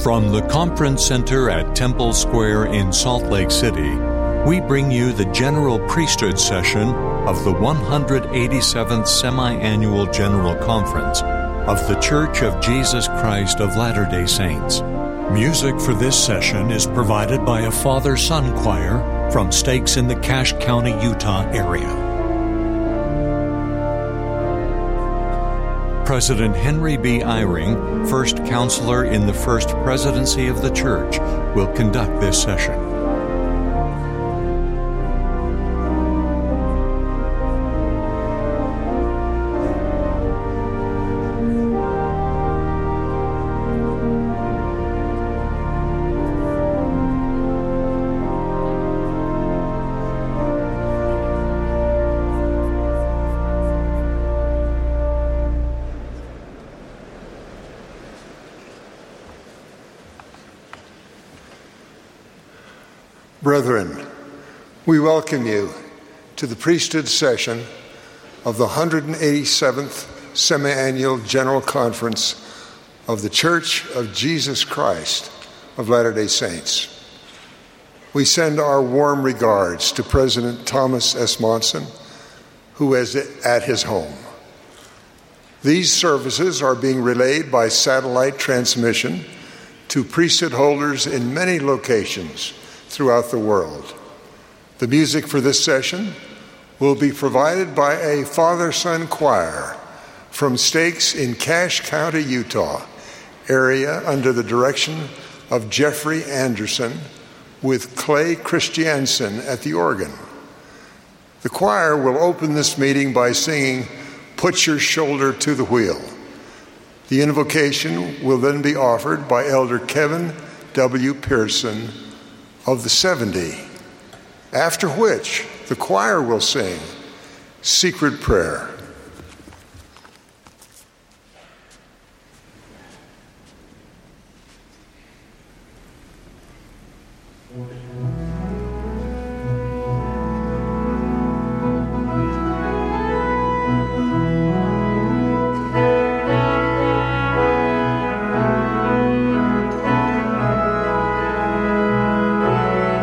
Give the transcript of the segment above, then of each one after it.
From the Conference Center at Temple Square in Salt Lake City, we bring you the General Priesthood session of the 187th Semi-Annual General Conference of The Church of Jesus Christ of Latter-day Saints. Music for this session is provided by a father-son choir from stakes in the Cache County, Utah area. President Henry B. Eyring, first counselor in the First Presidency of the Church, will conduct this session. Brethren, we welcome you to the priesthood session of the 187th Semi-Annual General Conference of the Church of Jesus Christ of Latter-day Saints. We send our warm regards to President Thomas S. Monson, who is at his home. These services are being relayed by satellite transmission to priesthood holders in many locations throughout the world. The music for this session will be provided by a father-son choir from stakes in Cache County, Utah area under the direction of Jeffrey Anderson with Clay Christiansen at the organ. The choir will open this meeting by singing "Put Your Shoulder to the Wheel." The invocation will then be offered by Elder Kevin W. Pearson of the 70, after which the choir will sing Secret Prayer.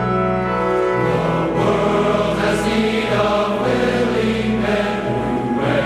Has need of willing men who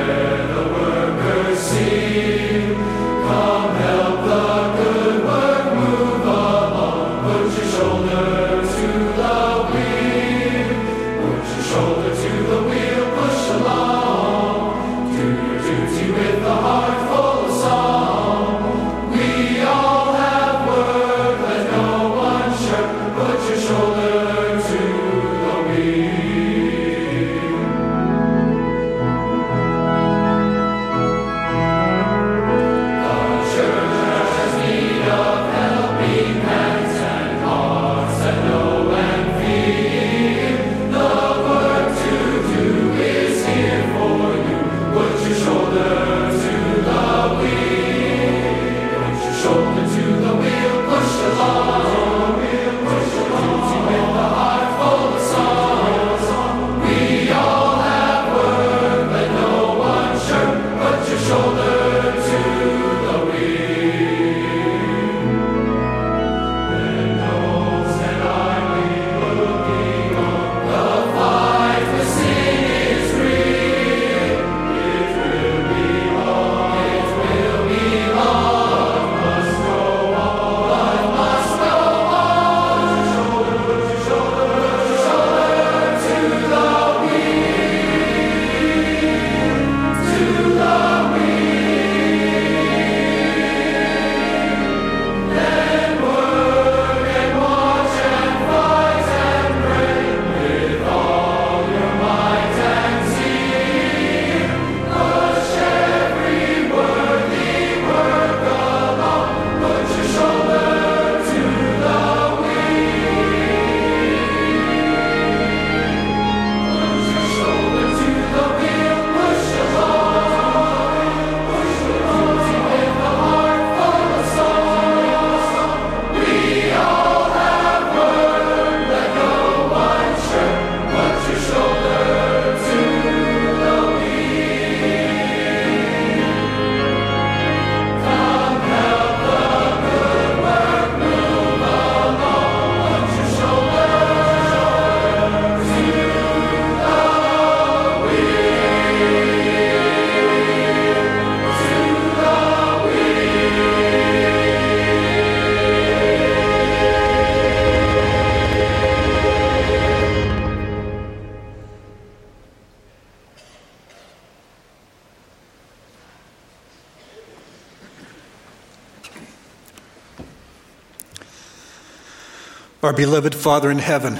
Our beloved Father in heaven,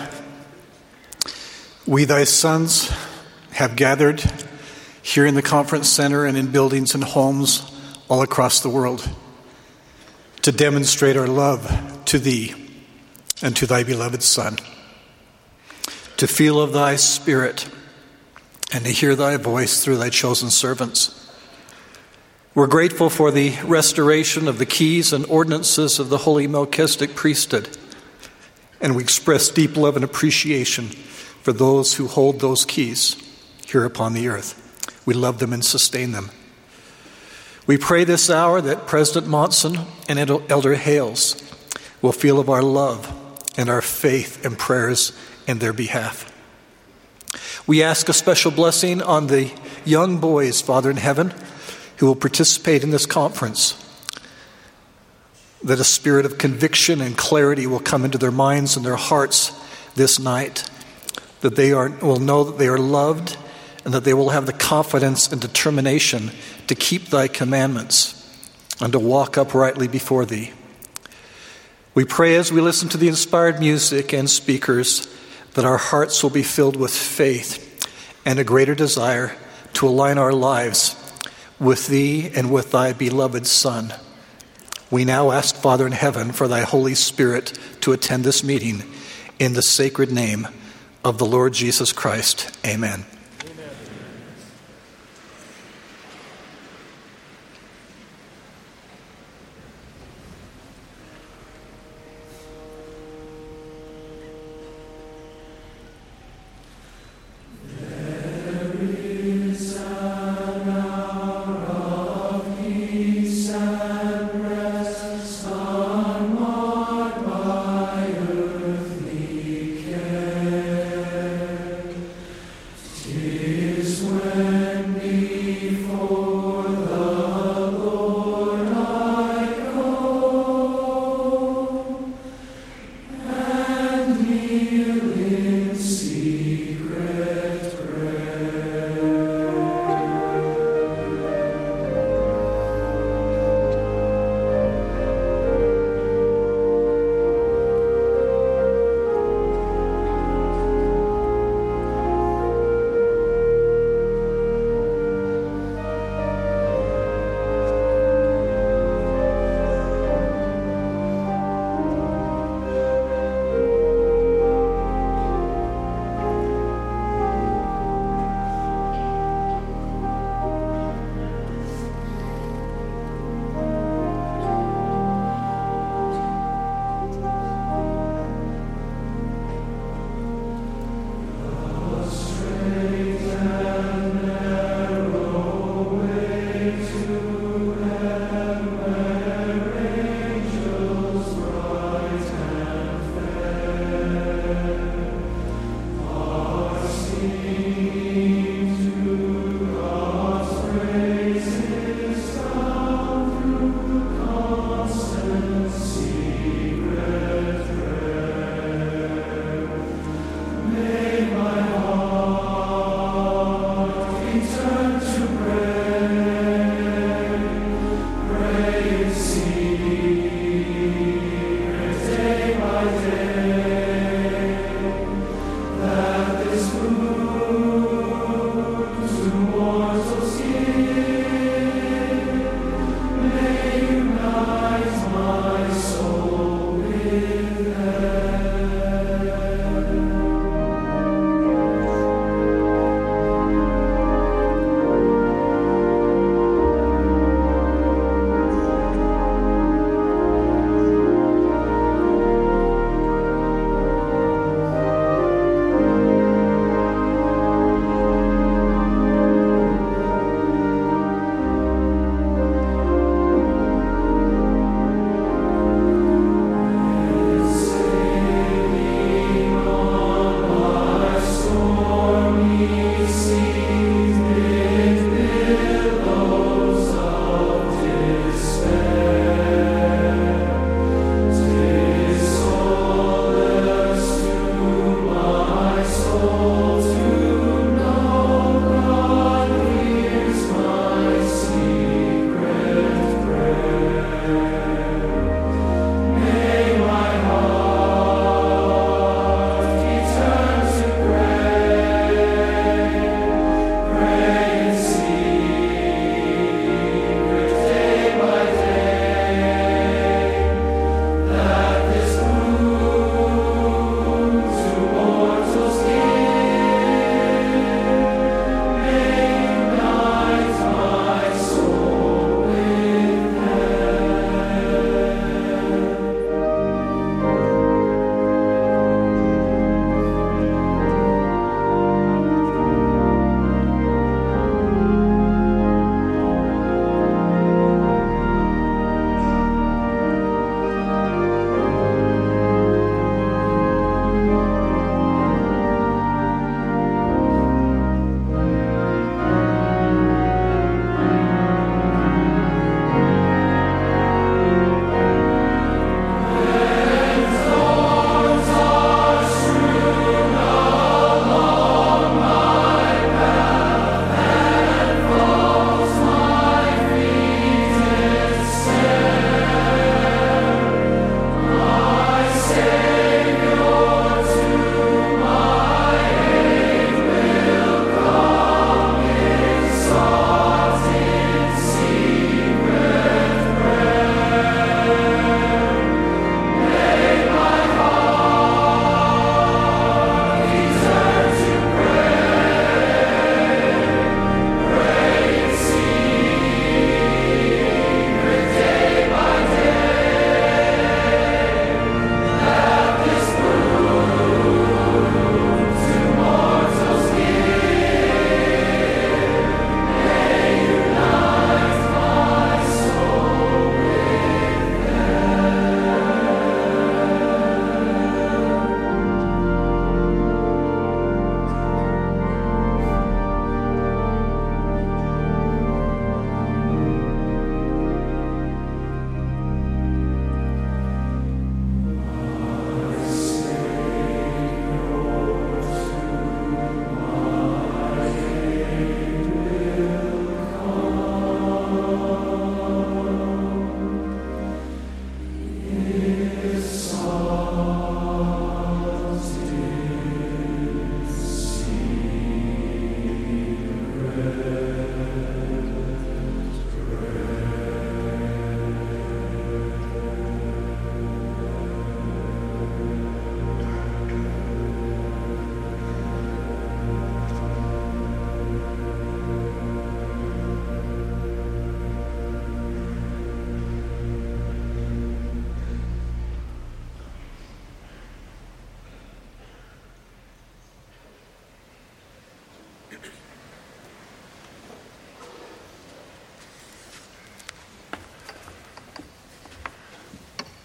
we, thy sons, have gathered here in the conference center and in buildings and homes all across the world to demonstrate our love to thee and to thy beloved Son, to feel of thy Spirit and to hear thy voice through thy chosen servants. We're grateful for the restoration of the keys and ordinances of the Holy Melchizedek priesthood, and we express deep love and appreciation for those who hold those keys here upon the earth. We love them and sustain them. We pray this hour that President Monson and Elder Hales will feel of our love and our faith and prayers in their behalf. We ask a special blessing on the young boys, Father in heaven, who will participate in this conference, that a spirit of conviction and clarity will come into their minds and their hearts this night, that they will know that they are loved and that they will have the confidence and determination to keep thy commandments and to walk uprightly before thee. We pray as we listen to the inspired music and speakers that our hearts will be filled with faith and a greater desire to align our lives with thee and with thy beloved Son. We now ask, Father in heaven, for thy Holy Spirit to attend this meeting in the sacred name of the Lord Jesus Christ. Amen.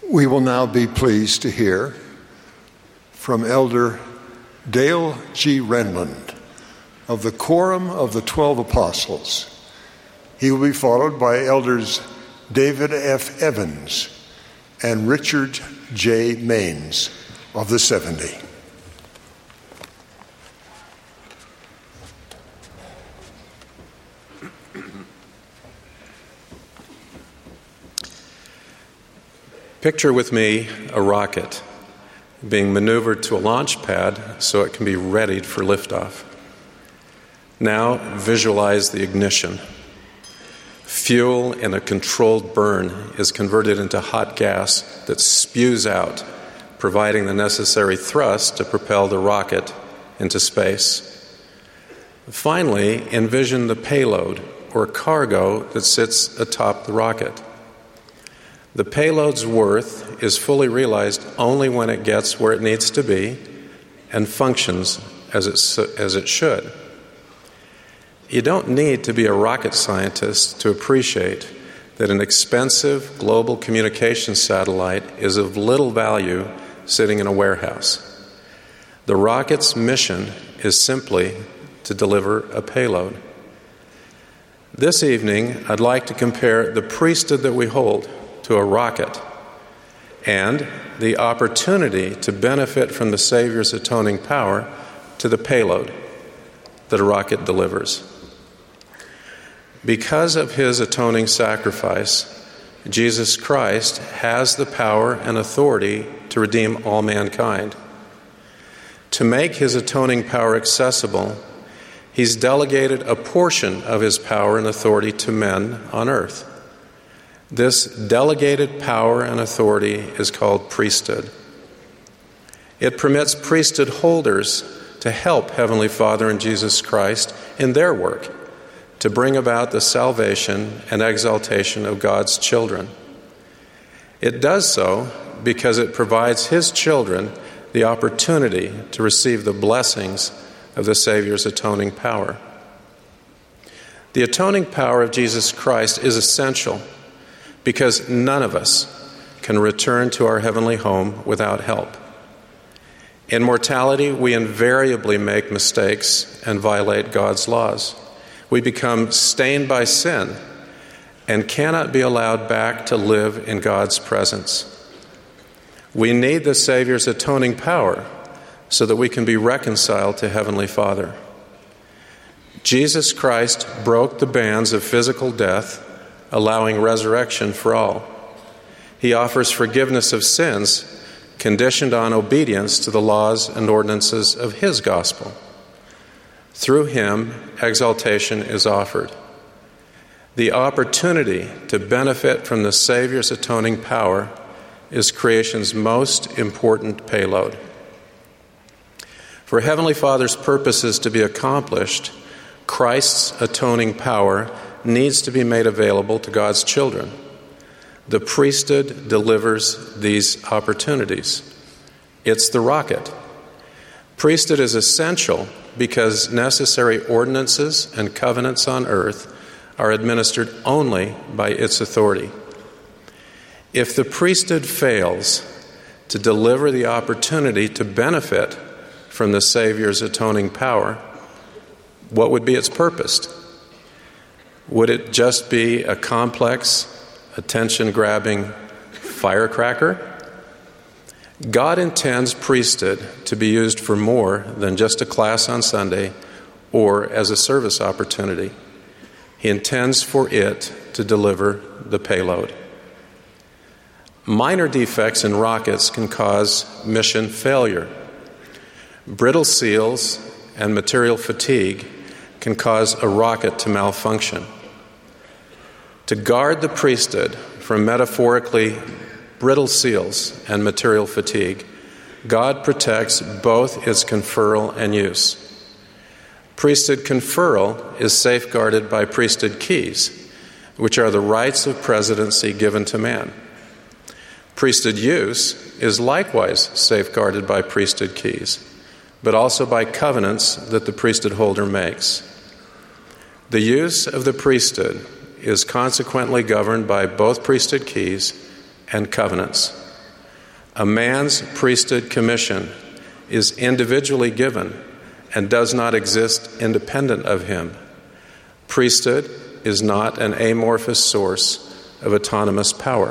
We will now be pleased to hear from Elder Dale G. Renlund of the Quorum of the 12 Apostles. He will be followed by Elders David F. Evans and Richard J. Maines of the 70. Picture with me a rocket being maneuvered to a launch pad so it can be readied for liftoff. Now visualize the ignition. Fuel in a controlled burn is converted into hot gas that spews out, providing the necessary thrust to propel the rocket into space. Finally, envision the payload or cargo that sits atop the rocket. The payload's worth is fully realized only when it gets where it needs to be and functions as it should. You don't need to be a rocket scientist to appreciate that an expensive global communications satellite is of little value sitting in a warehouse. The rocket's mission is simply to deliver a payload. This evening, I'd like to compare the priesthood that we hold to a rocket and the opportunity to benefit from the Savior's atoning power to the payload that a rocket delivers. Because of his atoning sacrifice, Jesus Christ has the power and authority to redeem all mankind. To make his atoning power accessible, he's delegated a portion of his power and authority to men on earth. This delegated power and authority is called priesthood. It permits priesthood holders to help Heavenly Father and Jesus Christ in their work to bring about the salvation and exaltation of God's children. It does so because it provides his children the opportunity to receive the blessings of the Savior's atoning power. The atoning power of Jesus Christ is essential because none of us can return to our heavenly home without help. In mortality, we invariably make mistakes and violate God's laws. We become stained by sin and cannot be allowed back to live in God's presence. We need the Savior's atoning power so that we can be reconciled to Heavenly Father. Jesus Christ broke the bands of physical death, allowing resurrection for all. He offers forgiveness of sins conditioned on obedience to the laws and ordinances of his gospel. Through him, exaltation is offered. The opportunity to benefit from the Savior's atoning power is creation's most important payload. For Heavenly Father's purposes to be accomplished, Christ's atoning power needs to be made available to God's children. The priesthood delivers these opportunities. It's the rocket. Priesthood is essential because necessary ordinances and covenants on earth are administered only by its authority. If the priesthood fails to deliver the opportunity to benefit from the Savior's atoning power, what would be its purpose? Would it just be a complex, attention-grabbing firecracker? God intends priesthood to be used for more than just a class on Sunday or as a service opportunity. He intends for it to deliver the payload. Minor defects in rockets can cause mission failure. Brittle seals and material fatigue can cause a rocket to malfunction. To guard the priesthood from metaphorically brittle seals and material fatigue, God protects both its conferral and use. Priesthood conferral is safeguarded by priesthood keys, which are the rights of presidency given to man. Priesthood use is likewise safeguarded by priesthood keys, but also by covenants that the priesthood holder makes. The use of the priesthood is consequently governed by both priesthood keys and covenants. A man's priesthood commission is individually given and does not exist independent of him. Priesthood is not an amorphous source of autonomous power.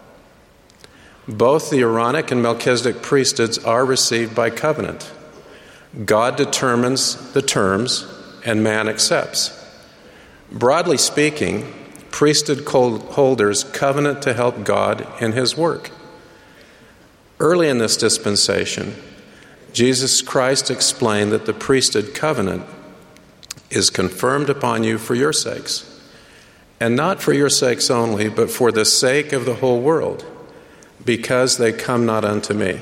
Both the Aaronic and Melchizedek priesthoods are received by covenant. God determines the terms and man accepts. Broadly speaking, priesthood holders covenant to help God in his work. Early in this dispensation, Jesus Christ explained that the priesthood covenant is confirmed upon you for your sakes, and not for your sakes only, but for the sake of the whole world, because they come not unto me.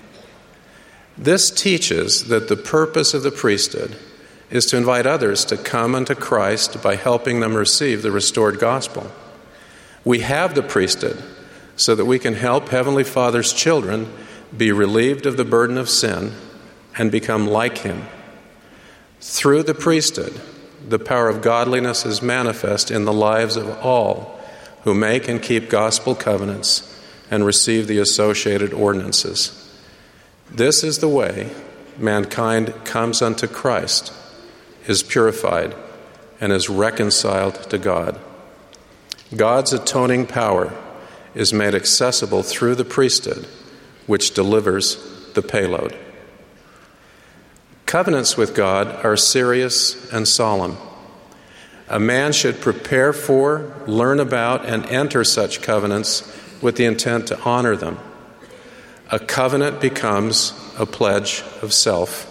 This teaches that the purpose of the priesthood is to invite others to come unto Christ by helping them receive the restored gospel. We have the priesthood so that we can help Heavenly Father's children be relieved of the burden of sin and become like Him. Through the priesthood, the power of godliness is manifest in the lives of all who make and keep gospel covenants and receive the associated ordinances. This is the way mankind comes unto Christ, is purified, and is reconciled to God. God's atoning power is made accessible through the priesthood, which delivers the payload. Covenants with God are serious and solemn. A man should prepare for, learn about, and enter such covenants with the intent to honor them. A covenant becomes a pledge of self.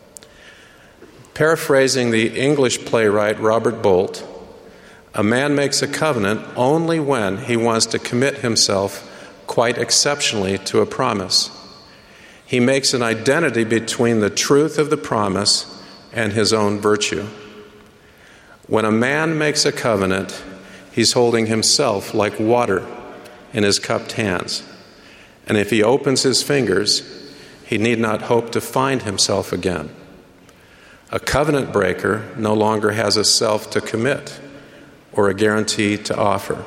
Paraphrasing the English playwright Robert Bolt, a man makes a covenant only when he wants to commit himself quite exceptionally to a promise. He makes an identity between the truth of the promise and his own virtue. When a man makes a covenant, he's holding himself like water in his cupped hands. And if he opens his fingers, he need not hope to find himself again. A covenant breaker no longer has a self to commit or a guarantee to offer.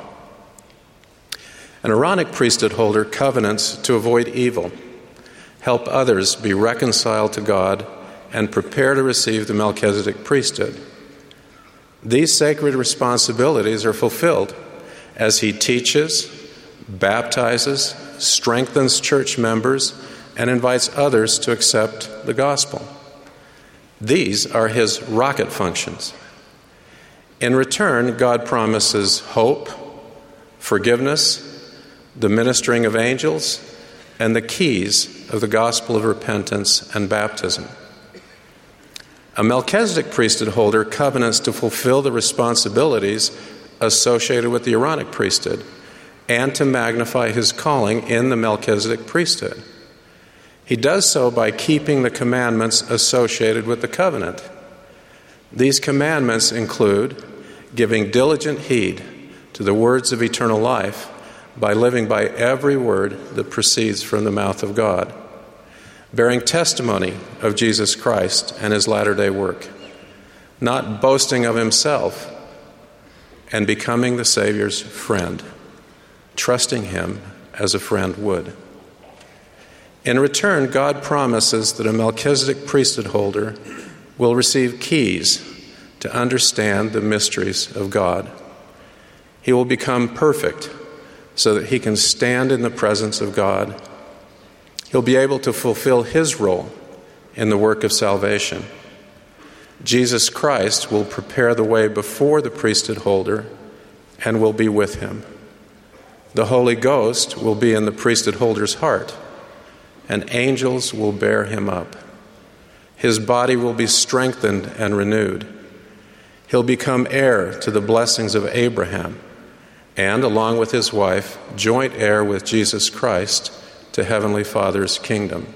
An Aaronic priesthood holder covenants to avoid evil, help others be reconciled to God, and prepare to receive the Melchizedek priesthood. These sacred responsibilities are fulfilled as he teaches, baptizes, strengthens church members, and invites others to accept the gospel. These are his rocket functions. In return, God promises hope, forgiveness, the ministering of angels, and the keys of the gospel of repentance and baptism. A Melchizedek priesthood holder covenants to fulfill the responsibilities associated with the Aaronic priesthood and to magnify his calling in the Melchizedek priesthood. He does so by keeping the commandments associated with the covenant. These commandments include giving diligent heed to the words of eternal life by living by every word that proceeds from the mouth of God, bearing testimony of Jesus Christ and his latter-day work, not boasting of himself, and becoming the Savior's friend, trusting him as a friend would. In return, God promises that a Melchizedek priesthood holder will receive keys to understand the mysteries of God. He will become perfect so that he can stand in the presence of God. He'll be able to fulfill his role in the work of salvation. Jesus Christ will prepare the way before the priesthood holder and will be with him. The Holy Ghost will be in the priesthood holder's heart, and angels will bear him up. His body will be strengthened and renewed. He'll become heir to the blessings of Abraham, and along with his wife, joint heir with Jesus Christ to Heavenly Father's kingdom.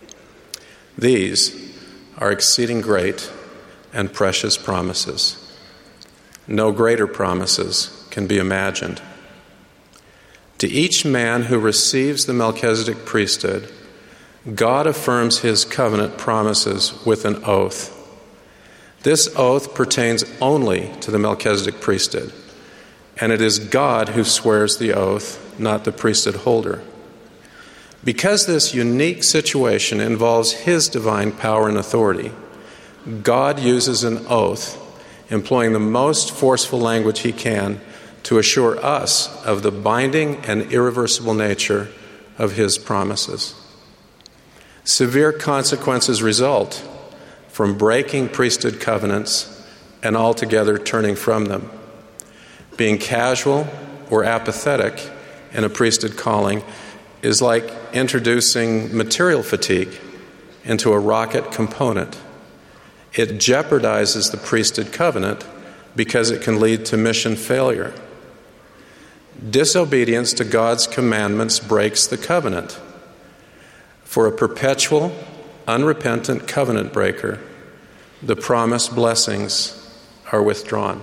These are exceeding great and precious promises. No greater promises can be imagined. To each man who receives the Melchizedek priesthood, God affirms his covenant promises with an oath. This oath pertains only to the Melchizedek priesthood, and it is God who swears the oath, not the priesthood holder. Because this unique situation involves His divine power and authority, God uses an oath, employing the most forceful language He can to assure us of the binding and irreversible nature of His promises. Severe consequences result from breaking priesthood covenants and altogether turning from them. Being casual or apathetic in a priesthood calling is like introducing material fatigue into a rocket component. It jeopardizes the priesthood covenant because it can lead to mission failure. Disobedience to God's commandments breaks the covenant. For a perpetual, unrepentant covenant breaker, the promised blessings are withdrawn.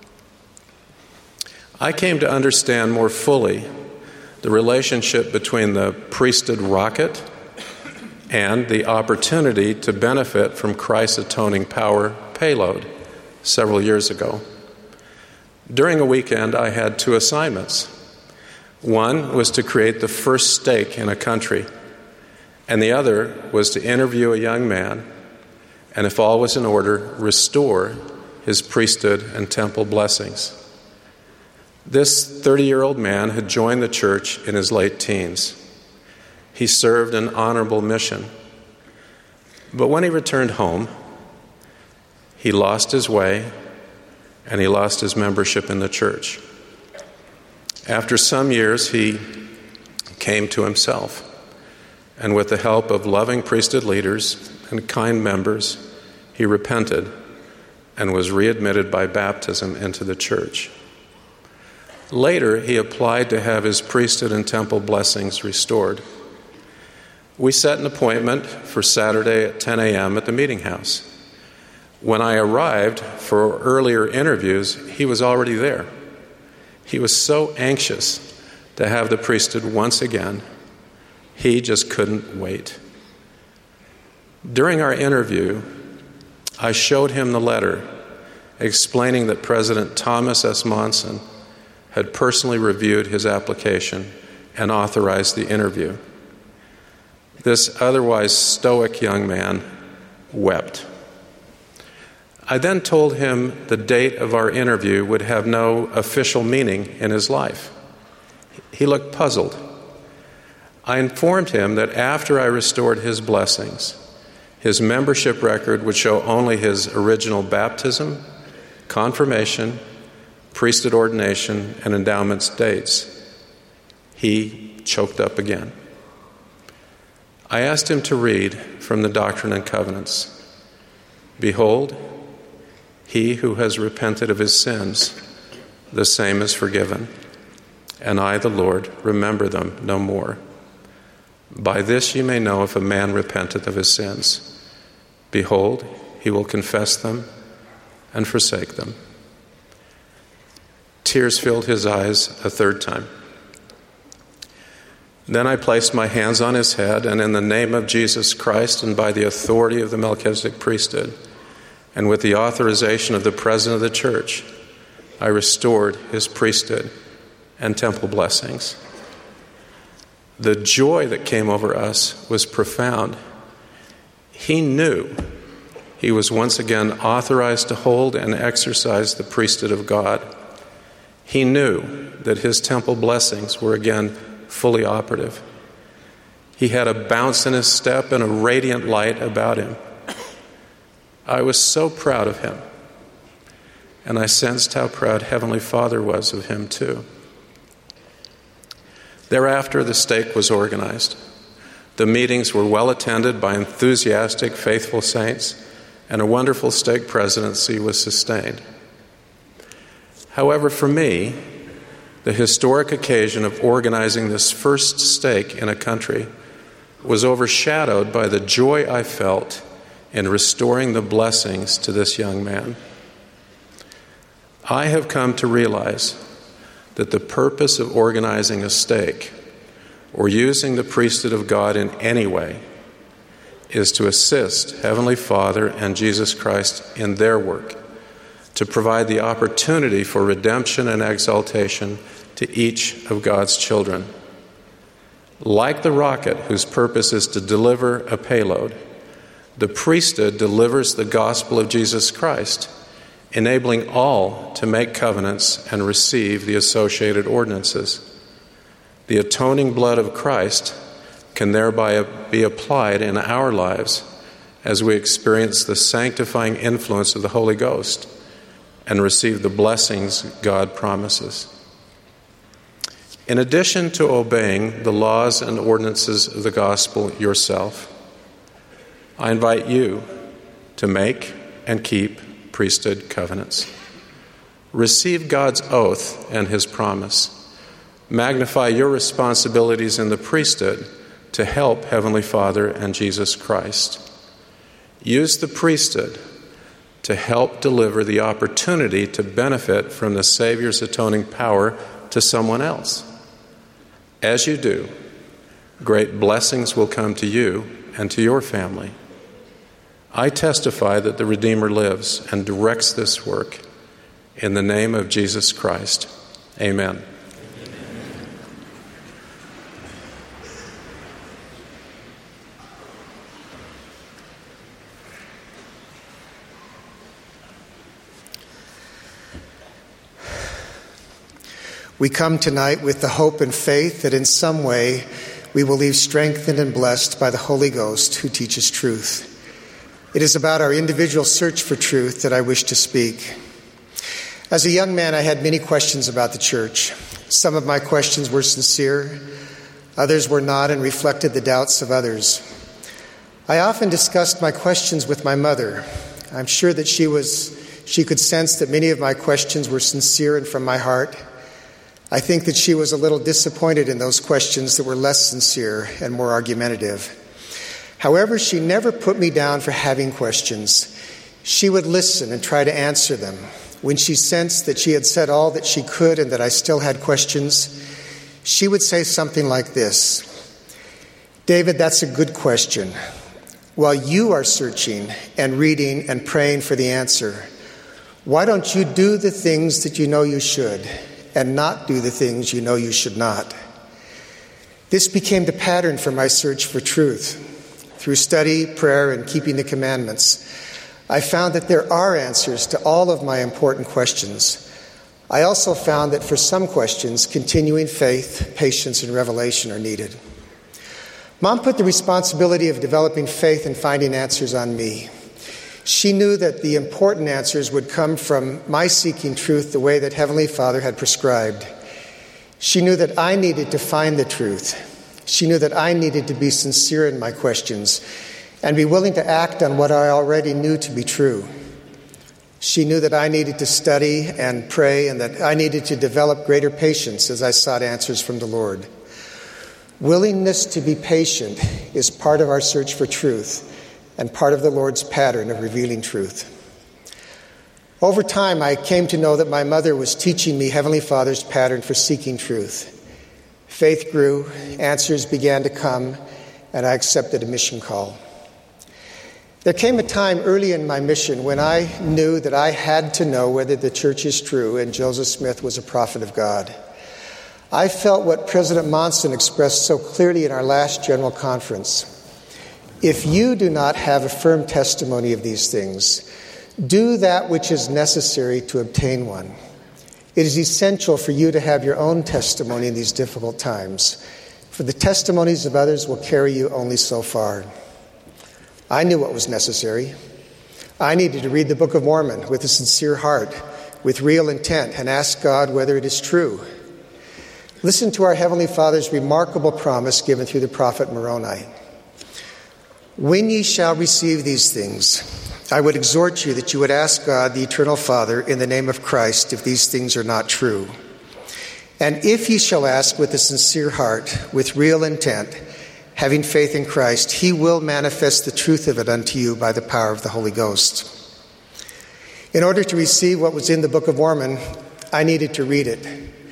I came to understand more fully the relationship between the priesthood rocket and the opportunity to benefit from Christ's atoning power payload several years ago. During a weekend, I had 2 assignments. One was to create the first stake in a country, and the other was to interview a young man and, if all was in order, restore his priesthood and temple blessings. This 30-year-old man had joined the church in his late teens. He served an honorable mission. But when he returned home, he lost his way and he lost his membership in the church. After some years, he came to himself, and with the help of loving priesthood leaders and kind members, he repented and was readmitted by baptism into the church. Later, he applied to have his priesthood and temple blessings restored. We set an appointment for Saturday at 10 a.m. at the meeting house. When I arrived for earlier interviews, he was already there. He was so anxious to have the priesthood once again, he just couldn't wait. During our interview, I showed him the letter explaining that President Thomas S. Monson had personally reviewed his application and authorized the interview. This otherwise stoic young man wept. I then told him the date of our interview would have no official meaning in his life. He looked puzzled. I informed him that after I restored his blessings, his membership record would show only his original baptism, confirmation, priesthood ordination, and endowments dates. He choked up again. I asked him to read from the Doctrine and Covenants. Behold, he who has repented of his sins, the same is forgiven, and I, the Lord, remember them no more. By this you may know if a man repenteth of his sins. Behold, he will confess them and forsake them. Tears filled his eyes a third time. Then I placed my hands on his head, and in the name of Jesus Christ and by the authority of the Melchizedek priesthood, and with the authorization of the president of the church, I restored his priesthood and temple blessings. The joy that came over us was profound. He knew he was once again authorized to hold and exercise the priesthood of God. He knew that his temple blessings were again fully operative. He had a bounce in his step and a radiant light about him. I was so proud of him, and I sensed how proud Heavenly Father was of him too. Thereafter, the stake was organized. The meetings were well attended by enthusiastic, faithful saints, and a wonderful stake presidency was sustained. However, for me, the historic occasion of organizing this first stake in a country was overshadowed by the joy I felt in restoring the blessings to this young man. I have come to realize that the purpose of organizing a stake or using the priesthood of God in any way is to assist Heavenly Father and Jesus Christ in their work, to provide the opportunity for redemption and exaltation to each of God's children. Like the rocket whose purpose is to deliver a payload, the priesthood delivers the gospel of Jesus Christ, enabling all to make covenants and receive the associated ordinances. The atoning blood of Christ can thereby be applied in our lives as we experience the sanctifying influence of the Holy Ghost and receive the blessings God promises. In addition to obeying the laws and ordinances of the gospel yourself, I invite you to make and keep priesthood covenants. Receive God's oath and his promise. Magnify your responsibilities in the priesthood to help Heavenly Father and Jesus Christ. Use the priesthood to help deliver the opportunity to benefit from the Savior's atoning power to someone else. As you do, great blessings will come to you and to your family. I testify that the Redeemer lives and directs this work. In the name of Jesus Christ, amen. We come tonight with the hope and faith that in some way we will leave strengthened and blessed by the Holy Ghost who teaches truth. It is about our individual search for truth that I wish to speak. As a young man, I had many questions about the church. Some of my questions were sincere, others were not, and reflected the doubts of others. I often discussed my questions with my mother. I'm sure that she could sense that many of my questions were sincere and from my heart. I think that she was a little disappointed in those questions that were less sincere and more argumentative. However, she never put me down for having questions. She would listen and try to answer them. When she sensed that she had said all that she could and that I still had questions, she would say something like this: "David, that's a good question. While you are searching and reading and praying for the answer, why don't you do the things that you know you should and not do the things you know you should not?" This became the pattern for my search for truth. Through study, prayer, and keeping the commandments, I found that there are answers to all of my important questions. I also found that for some questions, continuing faith, patience, and revelation are needed. Mom put the responsibility of developing faith and finding answers on me. She knew that the important answers would come from my seeking truth the way that Heavenly Father had prescribed. She knew that I needed to find the truth. She knew that I needed to be sincere in my questions and be willing to act on what I already knew to be true. She knew that I needed to study and pray and that I needed to develop greater patience as I sought answers from the Lord. Willingness to be patient is part of our search for truth and part of the Lord's pattern of revealing truth. Over time, I came to know that my mother was teaching me Heavenly Father's pattern for seeking truth. Faith grew, answers began to come, and I accepted a mission call. There came a time early in my mission when I knew that I had to know whether the church is true and Joseph Smith was a prophet of God. I felt what President Monson expressed so clearly in our last General Conference. If you do not have a firm testimony of these things, do that which is necessary to obtain one. It is essential for you to have your own testimony in these difficult times, for the testimonies of others will carry you only so far. I knew what was necessary. I needed to read the Book of Mormon with a sincere heart, with real intent, and ask God whether it is true. Listen to our Heavenly Father's remarkable promise given through the prophet Moroni. "When ye shall receive these things, I would exhort you that you would ask God, the eternal Father, in the name of Christ, if these things are not true. And if ye shall ask with a sincere heart, with real intent, having faith in Christ, he will manifest the truth of it unto you by the power of the Holy Ghost." In order to receive what was in the Book of Mormon, I needed to read it.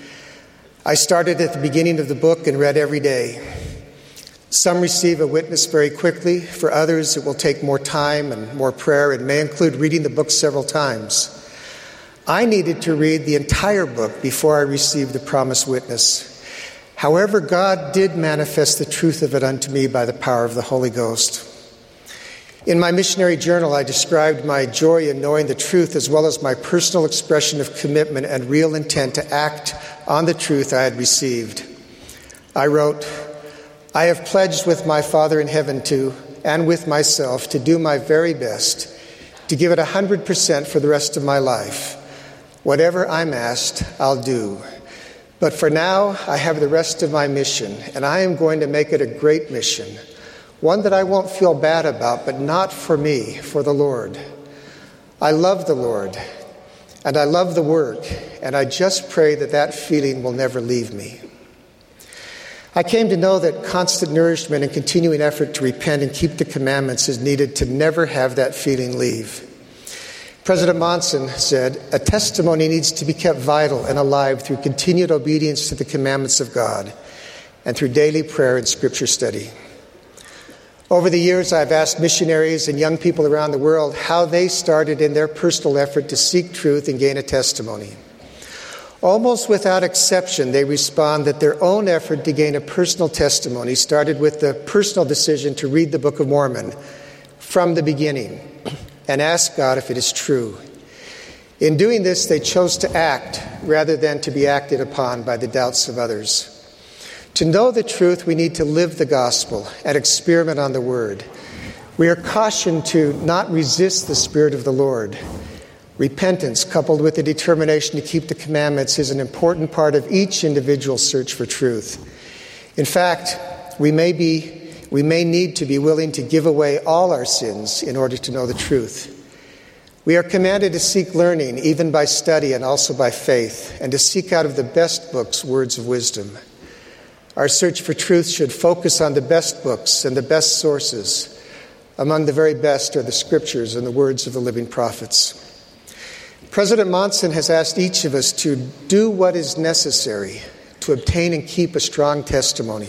I started at the beginning of the book and read every day. Some receive a witness very quickly. For others, it will take more time and more prayer and may include reading the book several times. I needed to read the entire book before I received the promised witness. However, God did manifest the truth of it unto me by the power of the Holy Ghost. In my missionary journal, I described my joy in knowing the truth as well as my personal expression of commitment and real intent to act on the truth I had received. I wrote, I have pledged with my Father in heaven to, and with myself, to do my very best, to give it 100% for the rest of my life. Whatever I'm asked, I'll do. But for now, I have the rest of my mission, and I am going to make it a great mission. One that I won't feel bad about, but not for me, for the Lord. I love the Lord, and I love the work, and I just pray that that feeling will never leave me. I came to know that constant nourishment and continuing effort to repent and keep the commandments is needed to never have that feeling leave. President Monson said, a testimony needs to be kept vital and alive through continued obedience to the commandments of God and through daily prayer and scripture study. Over the years, I've asked missionaries and young people around the world how they started in their personal effort to seek truth and gain a testimony. Almost without exception, they respond that their own effort to gain a personal testimony started with the personal decision to read the Book of Mormon from the beginning and ask God if it is true. In doing this, they chose to act rather than to be acted upon by the doubts of others. To know the truth, we need to live the gospel and experiment on the word. We are cautioned to not resist the Spirit of the Lord. Repentance, coupled with the determination to keep the commandments, is an important part of each individual's search for truth. In fact, we may need to be willing to give away all our sins in order to know the truth. We are commanded to seek learning, even by study and also by faith, and to seek out of the best books words of wisdom. Our search for truth should focus on the best books and the best sources. Among the very best are the scriptures and the words of the living prophets. President Monson has asked each of us to do what is necessary to obtain and keep a strong testimony.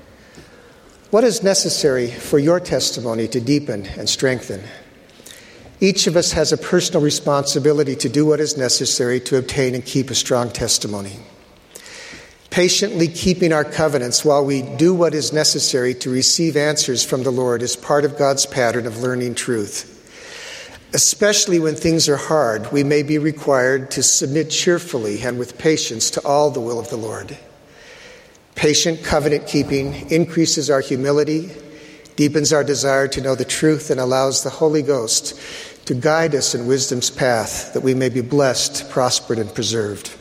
What is necessary for your testimony to deepen and strengthen? Each of us has a personal responsibility to do what is necessary to obtain and keep a strong testimony. Patiently keeping our covenants while we do what is necessary to receive answers from the Lord is part of God's pattern of learning truth. Especially when things are hard, we may be required to submit cheerfully and with patience to all the will of the Lord. Patient covenant keeping increases our humility, deepens our desire to know the truth, and allows the Holy Ghost to guide us in wisdom's path, that we may be blessed, prospered, and preserved.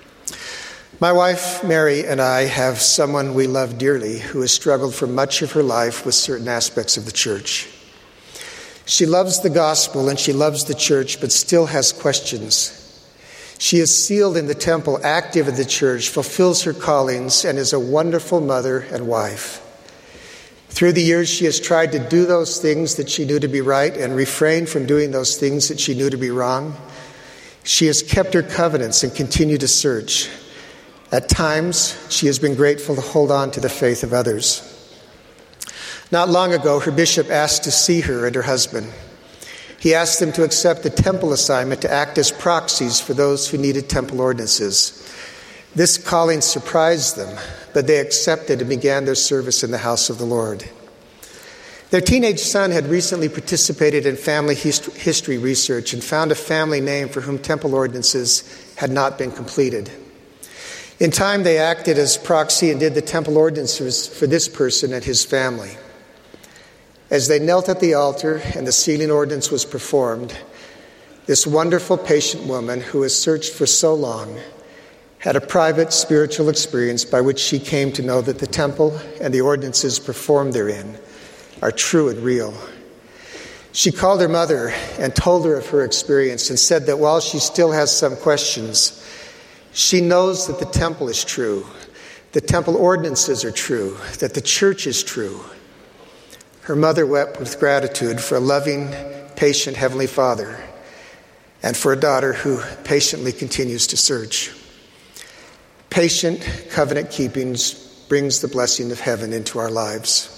My wife, Mary, and I have someone we love dearly who has struggled for much of her life with certain aspects of the church. She loves the gospel and she loves the church, but still has questions. She is sealed in the temple, active in the church, fulfills her callings, and is a wonderful mother and wife. Through the years, she has tried to do those things that she knew to be right and refrain from doing those things that she knew to be wrong. She has kept her covenants and continued to search. At times, she has been grateful to hold on to the faith of others. Not long ago, her bishop asked to see her and her husband. He asked them to accept the temple assignment to act as proxies for those who needed temple ordinances. This calling surprised them, but they accepted and began their service in the house of the Lord. Their teenage son had recently participated in family history research and found a family name for whom temple ordinances had not been completed. In time, they acted as proxy and did the temple ordinances for this person and his family. As they knelt at the altar and the sealing ordinance was performed, this wonderful, patient woman who has searched for so long had a private spiritual experience by which she came to know that the temple and the ordinances performed therein are true and real. She called her mother and told her of her experience and said that while she still has some questions, she knows that the temple is true, the temple ordinances are true, that the church is true. Her mother wept with gratitude for a loving, patient Heavenly Father and for a daughter who patiently continues to search. Patient covenant keeping brings the blessing of heaven into our lives.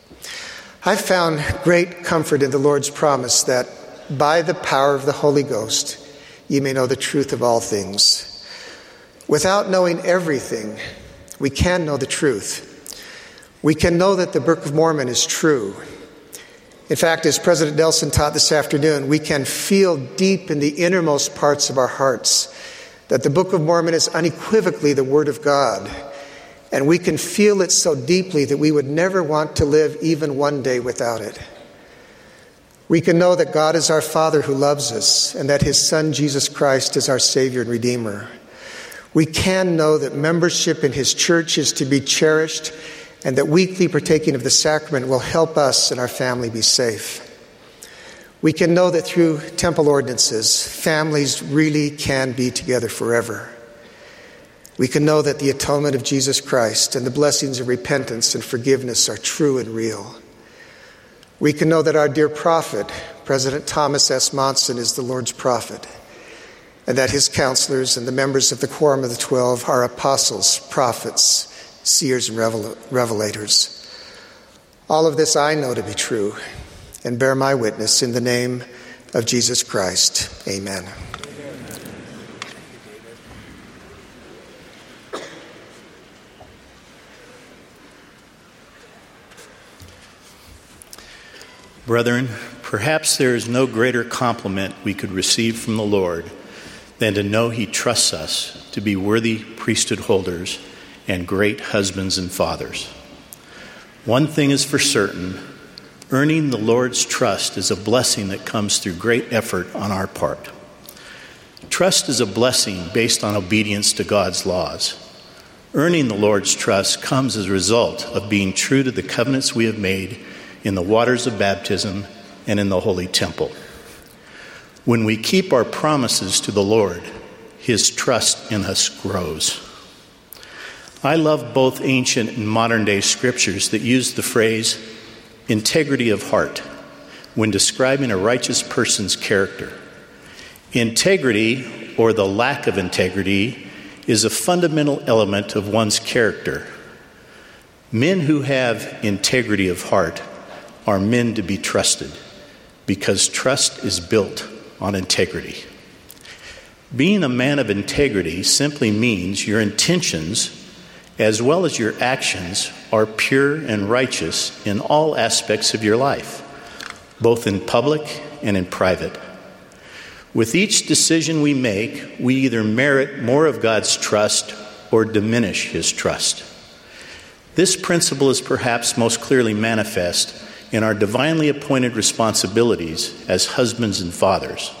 I found great comfort in the Lord's promise that by the power of the Holy Ghost, ye may know the truth of all things. Without knowing everything, We can know the truth. We can know that the Book of Mormon is true. In fact, as President Nelson taught this afternoon, we can feel deep in the innermost parts of our hearts that the Book of Mormon is unequivocally the Word of God. And we can feel it so deeply that we would never want to live even one day without it. We can know that God is our Father who loves us and that His Son, Jesus Christ, is our Savior and Redeemer. We can know that membership in His church is to be cherished and that weekly partaking of the sacrament will help us and our family be safe. We can know that through temple ordinances, families really can be together forever. We can know that the atonement of Jesus Christ and the blessings of repentance and forgiveness are true and real. We can know that our dear prophet, President Thomas S. Monson, is the Lord's prophet, and that his counselors and the members of the Quorum of the 12 are apostles, prophets, seers, and revelators. All of this I know to be true and bear my witness in the name of Jesus Christ. Amen. Brethren, perhaps there is no greater compliment we could receive from the Lord than to know He trusts us to be worthy priesthood holders and great husbands and fathers. One thing is for certain, earning the Lord's trust is a blessing that comes through great effort on our part. Trust is a blessing based on obedience to God's laws. Earning the Lord's trust comes as a result of being true to the covenants we have made in the waters of baptism and in the holy temple. When we keep our promises to the Lord, His trust in us grows. I love both ancient and modern-day scriptures that use the phrase integrity of heart when describing a righteous person's character. Integrity, or the lack of integrity, is a fundamental element of one's character. Men who have integrity of heart are men to be trusted because trust is built on integrity. Being a man of integrity simply means your intentions as well as your actions are pure and righteous in all aspects of your life, both in public and in private. With each decision we make, we either merit more of God's trust or diminish His trust. This principle is perhaps most clearly manifest in our divinely appointed responsibilities as husbands and fathers.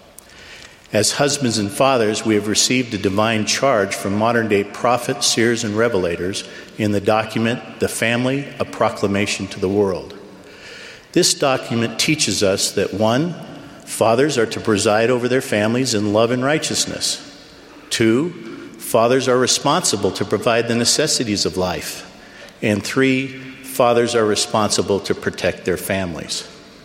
As husbands and fathers, we have received a divine charge from modern-day prophets, seers, and revelators in the document, The Family, A Proclamation to the World. This document teaches us that 1, fathers are to preside over their families in love and righteousness. 2, fathers are responsible to provide the necessities of life. And 3, fathers are responsible to protect their families.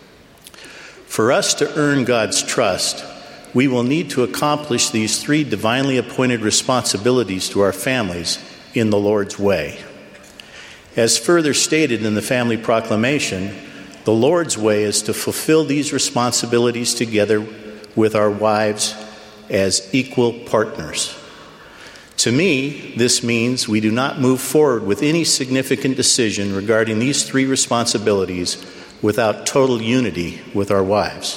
For us to earn God's trust, we will need to accomplish these 3 divinely appointed responsibilities to our families in the Lord's way. As further stated in the Family Proclamation, the Lord's way is to fulfill these responsibilities together with our wives as equal partners. To me, this means we do not move forward with any significant decision regarding these 3 responsibilities without total unity with our wives.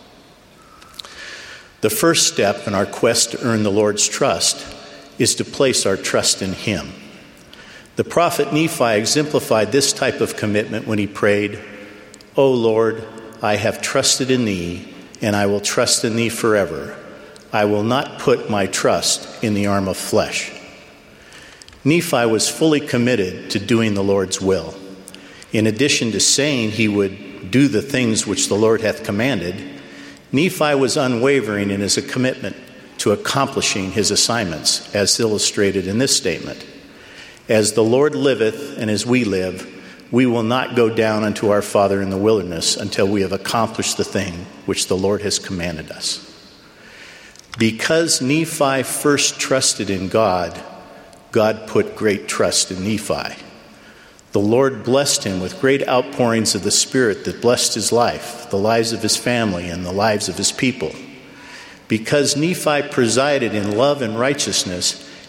The first step in our quest to earn the Lord's trust is to place our trust in Him. The prophet Nephi exemplified this type of commitment when he prayed, "O Lord, I have trusted in Thee, and I will trust in Thee forever. I will not put my trust in the arm of flesh." Nephi was fully committed to doing the Lord's will. In addition to saying he would do the things which the Lord hath commanded, Nephi was unwavering in his commitment to accomplishing his assignments, as illustrated in this statement. "As the Lord liveth, and as we live, we will not go down unto our Father in the wilderness until we have accomplished the thing which the Lord has commanded us." Because Nephi first trusted in God, God put great trust in Nephi. The Lord blessed him with great outpourings of the Spirit that blessed his life, the lives of his family, and the lives of his people. Because Nephi presided in love and righteousness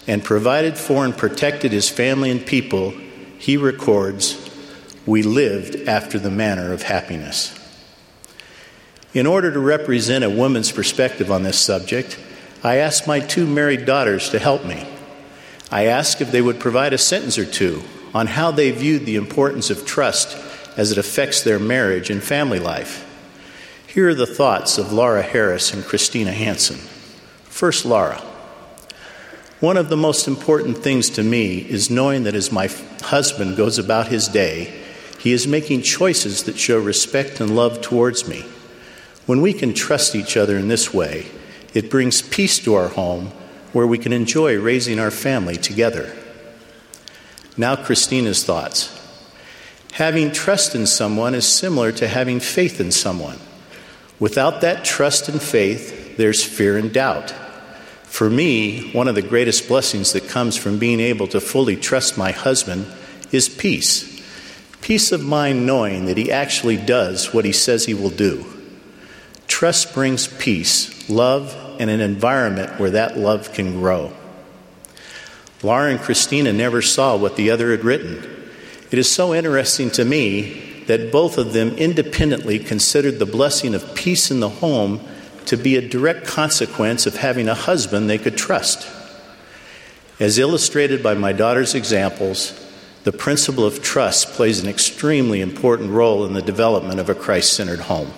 and provided for and protected his family and people, he records, "We lived after the manner of happiness." In order to represent a woman's perspective on this subject, I asked my 2 married daughters to help me. I asked if they would provide a sentence or 2 on how they viewed the importance of trust as it affects their marriage and family life. Here are the thoughts of Laura Harris and Christina Hansen. First, Laura. "One of the most important things to me is knowing that as my husband goes about his day, he is making choices that show respect and love towards me. When we can trust each other in this way, it brings peace to our home where we can enjoy raising our family together." Now, Christina's thoughts. "Having trust in someone is similar to having faith in someone. Without that trust and faith, there's fear and doubt. For me, one of the greatest blessings that comes from being able to fully trust my husband is peace. Peace of mind knowing that he actually does what he says he will do. Trust brings peace, love, and an environment where that love can grow." Laura and Christina never saw what the other had written. It is so interesting to me that both of them independently considered the blessing of peace in the home to be a direct consequence of having a husband they could trust. As illustrated by my daughter's examples, the principle of trust plays an extremely important role in the development of a Christ-centered home.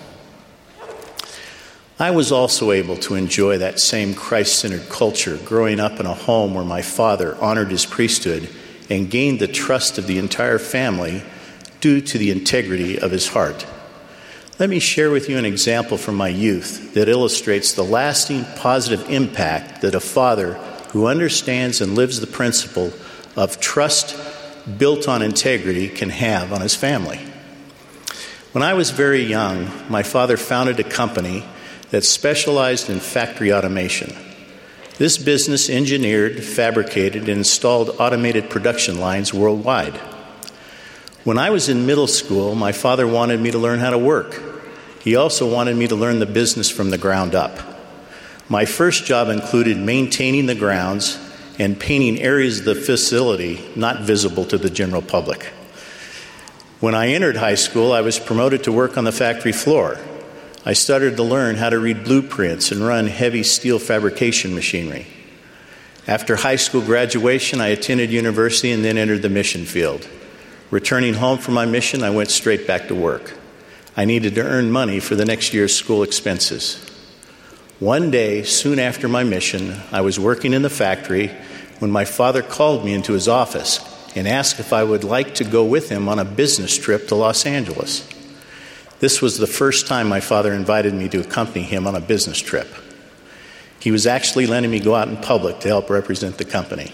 I was also able to enjoy that same Christ-centered culture growing up in a home where my father honored his priesthood and gained the trust of the entire family due to the integrity of his heart. Let me share with you an example from my youth that illustrates the lasting positive impact that a father who understands and lives the principle of trust built on integrity can have on his family. When I was very young, my father founded a company that specialized in factory automation. This business engineered, fabricated, and installed automated production lines worldwide. When I was in middle school, my father wanted me to learn how to work. He also wanted me to learn the business from the ground up. My first job included maintaining the grounds and painting areas of the facility not visible to the general public. When I entered high school, I was promoted to work on the factory floor. I started to learn how to read blueprints and run heavy steel fabrication machinery. After high school graduation, I attended university and then entered the mission field. Returning home from my mission, I went straight back to work. I needed to earn money for the next year's school expenses. One day, soon after my mission, I was working in the factory when my father called me into his office and asked if I would like to go with him on a business trip to Los Angeles. This was the first time my father invited me to accompany him on a business trip. He was actually letting me go out in public to help represent the company.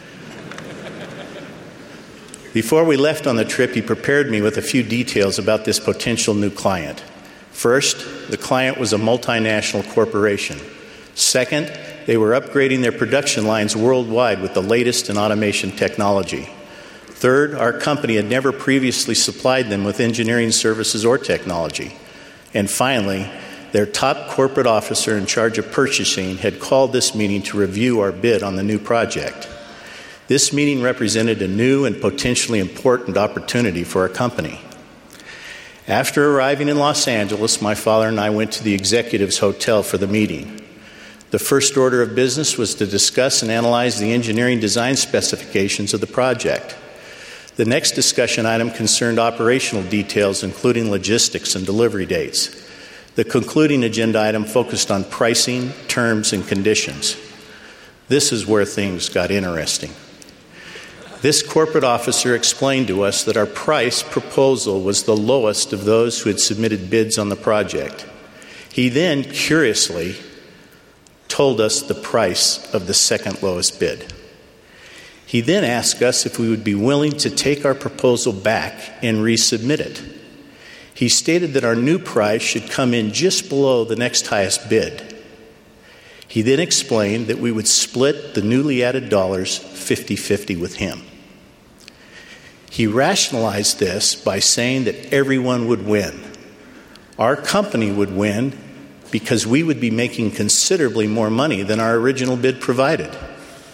Before we left on the trip, he prepared me with a few details about this potential new client. First, the client was a multinational corporation. Second, they were upgrading their production lines worldwide with the latest in automation technology. Third, our company had never previously supplied them with engineering services or technology. And finally, their top corporate officer in charge of purchasing had called this meeting to review our bid on the new project. This meeting represented a new and potentially important opportunity for our company. After arriving in Los Angeles, my father and I went to the executive's hotel for the meeting. The first order of business was to discuss and analyze the engineering design specifications of the project. The next discussion item concerned operational details, including logistics and delivery dates. The concluding agenda item focused on pricing, terms, and conditions. This is where things got interesting. This corporate officer explained to us that our price proposal was the lowest of those who had submitted bids on the project. He then, curiously, told us the price of the second lowest bid. He then asked us if we would be willing to take our proposal back and resubmit it. He stated that our new price should come in just below the next highest bid. He then explained that we would split the newly added dollars 50-50 with him. He rationalized this by saying that everyone would win. Our company would win because we would be making considerably more money than our original bid provided.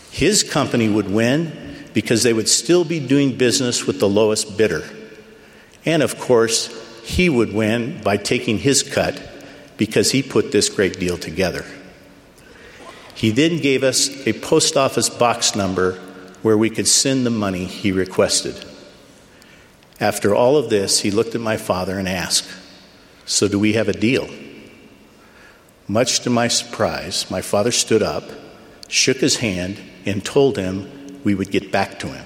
His company would win because they would still be doing business with the lowest bidder. And of course, he would win by taking his cut because he put this great deal together. He then gave us a post office box number where we could send the money he requested. After all of this, he looked at my father and asked, "So do we have a deal?" Much to my surprise, my father stood up, shook his hand, and told him we would get back to him.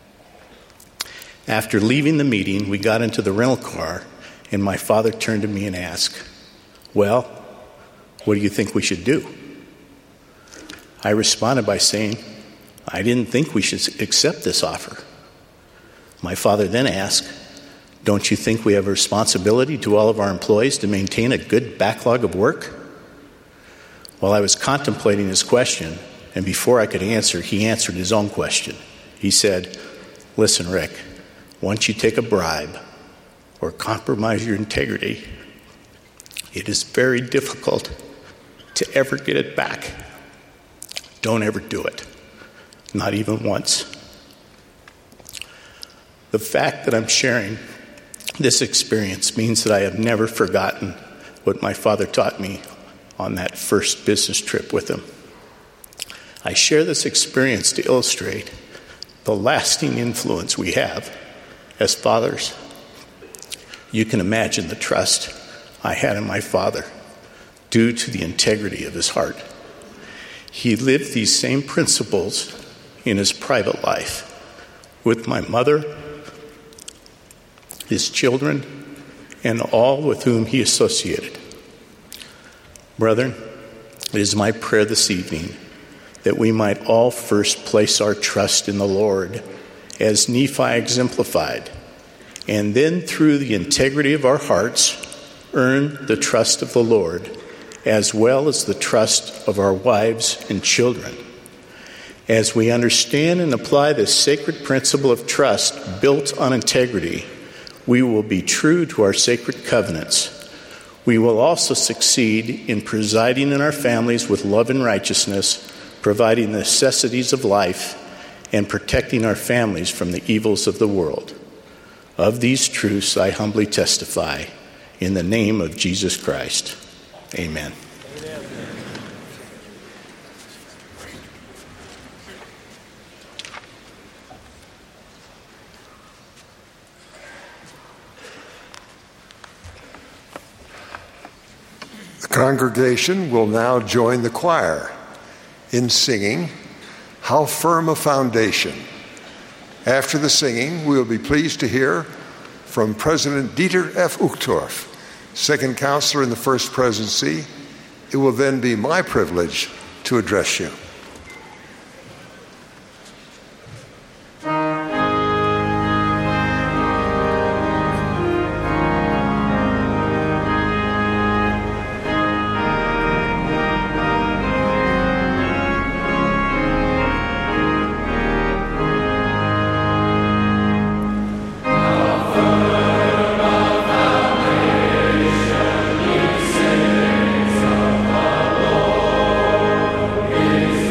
After leaving the meeting, we got into the rental car, and my father turned to me and asked, "Well, what do you think we should do?" I responded by saying, "I didn't think we should accept this offer." My father then asked, "Don't you think we have a responsibility to all of our employees to maintain a good backlog of work?" While I was contemplating his question, and before I could answer, he answered his own question. He said, "Listen, Rick, once you take a bribe or compromise your integrity, it is very difficult to ever get it back. Don't ever do it, not even once." The fact that I'm sharing this experience means that I have never forgotten what my father taught me on that first business trip with him. I share this experience to illustrate the lasting influence we have as fathers. You can imagine the trust I had in my father due to the integrity of his heart. He lived these same principles in his private life with my mother, his children, and all with whom he associated. Brethren, it is my prayer this evening that we might all first place our trust in the Lord, as Nephi exemplified, and then through the integrity of our hearts, earn the trust of the Lord, as well as the trust of our wives and children. As we understand and apply this sacred principle of trust built on integrity, we will be true to our sacred covenants. We will also succeed in presiding in our families with love and righteousness, providing the necessities of life, and protecting our families from the evils of the world. Of these truths I humbly testify in the name of Jesus Christ. Amen. The congregation will now join the choir in singing "How Firm a Foundation." After the singing, we will be pleased to hear from President Dieter F. Uchtdorf, second counselor in the First Presidency. It will then be my privilege to address you. Is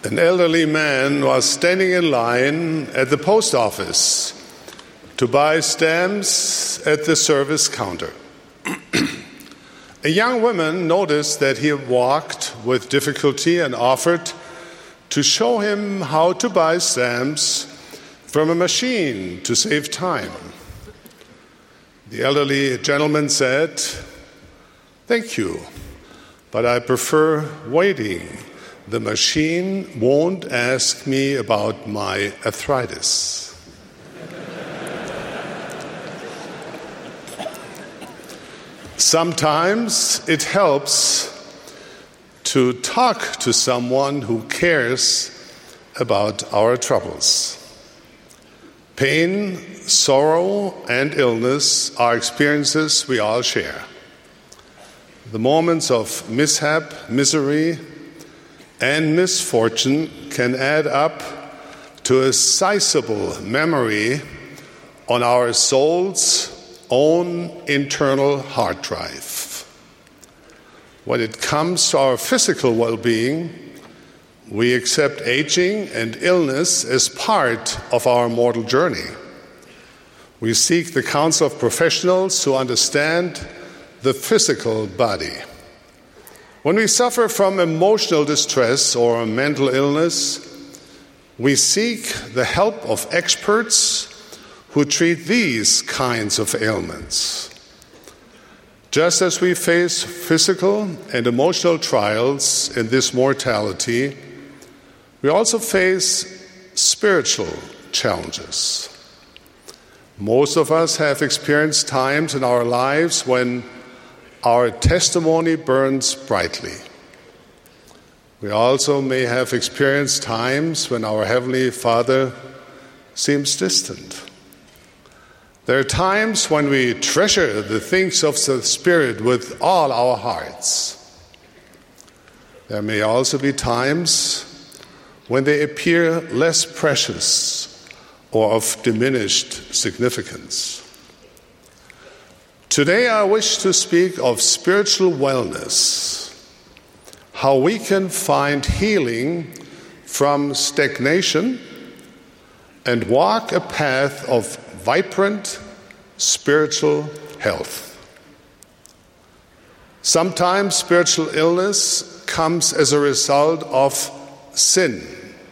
An elderly man was standing in line at the post office to buy stamps at the service counter. A young woman noticed that he walked with difficulty and offered to show him how to buy stamps from a machine to save time. The elderly gentleman said, "Thank you, but I prefer waiting. The machine won't ask me about my arthritis." Sometimes it helps to talk to someone who cares about our troubles. Pain, sorrow, and illness are experiences we all share. The moments of mishap, misery, and misfortune can add up to a sizable memory on our soul's own internal hard drive. When it comes to our physical well-being, we accept aging and illness as part of our mortal journey. We seek the counsel of professionals who understand the physical body. When we suffer from emotional distress or mental illness, we seek the help of experts who treat these kinds of ailments. Just as we face physical and emotional trials in this mortality, we also face spiritual challenges. Most of us have experienced times in our lives when our testimony burns brightly. We also may have experienced times when our Heavenly Father seems distant. There are times when we treasure the things of the Spirit with all our hearts. There may also be times when they appear less precious or of diminished significance. Today I wish to speak of spiritual wellness, how we can find healing from stagnation and walk a path of vibrant spiritual health. Sometimes spiritual illness comes as a result of sin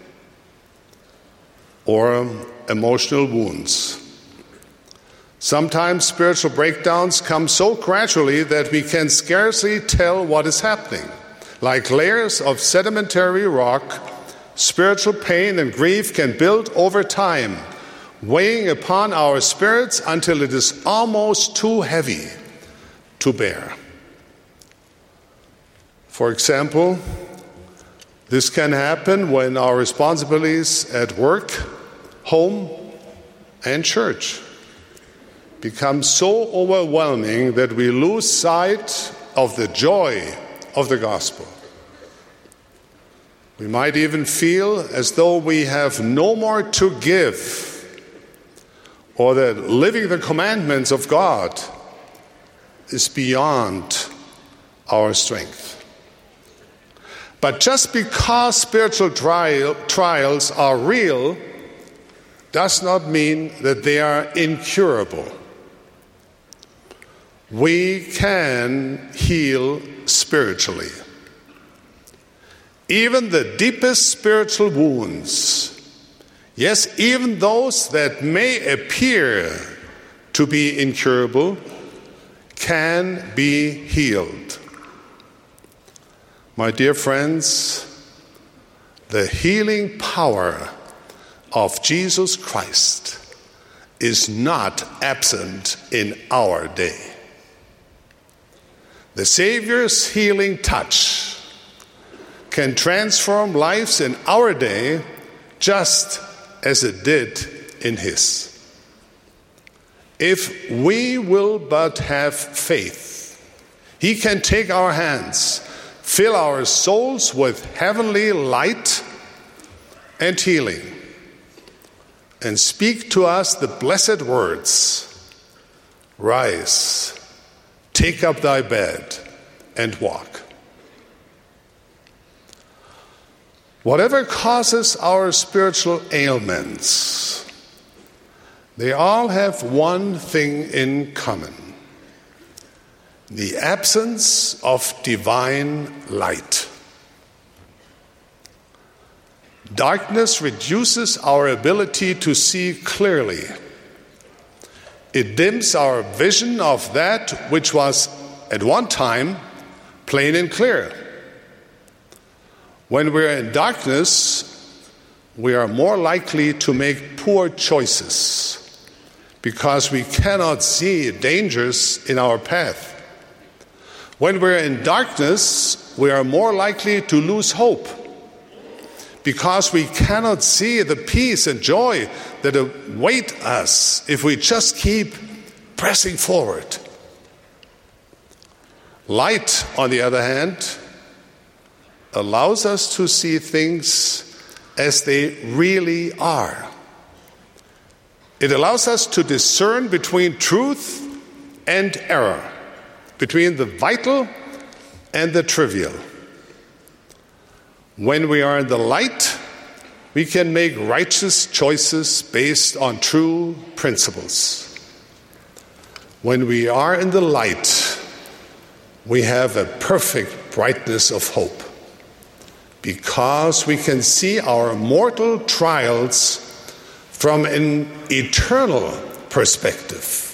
or emotional wounds. Sometimes spiritual breakdowns come so gradually that we can scarcely tell what is happening. Like layers of sedimentary rock, spiritual pain and grief can build over time, weighing upon our spirits until it is almost too heavy to bear. For example, this can happen when our responsibilities at work, home, and church become so overwhelming that we lose sight of the joy of the gospel. We might even feel as though we have no more to give, or that living the commandments of God is beyond our strength. But just because spiritual trials are real does not mean that they are incurable. We can heal spiritually. Even the deepest spiritual wounds, yes, even those that may appear to be incurable, can be healed. My dear friends, the healing power of Jesus Christ is not absent in our day. The Savior's healing touch can transform lives in our day just as it did in His. If we will but have faith, He can take our hands, fill our souls with heavenly light and healing, and speak to us the blessed words, "Rise, take up thy bed, and walk." Whatever causes our spiritual ailments, they all have one thing in common: the absence of divine light. Darkness reduces our ability to see clearly. It dims our vision of that which was at one time plain and clear. When we're in darkness, we are more likely to make poor choices because we cannot see dangers in our path. When we're in darkness, we are more likely to lose hope because we cannot see the peace and joy that await us if we just keep pressing forward. Light, on the other hand, allows us to see things as they really are. It allows us to discern between truth and error, between the vital and the trivial. When we are in the light, we can make righteous choices based on true principles. When we are in the light, we have a perfect brightness of hope because we can see our mortal trials from an eternal perspective.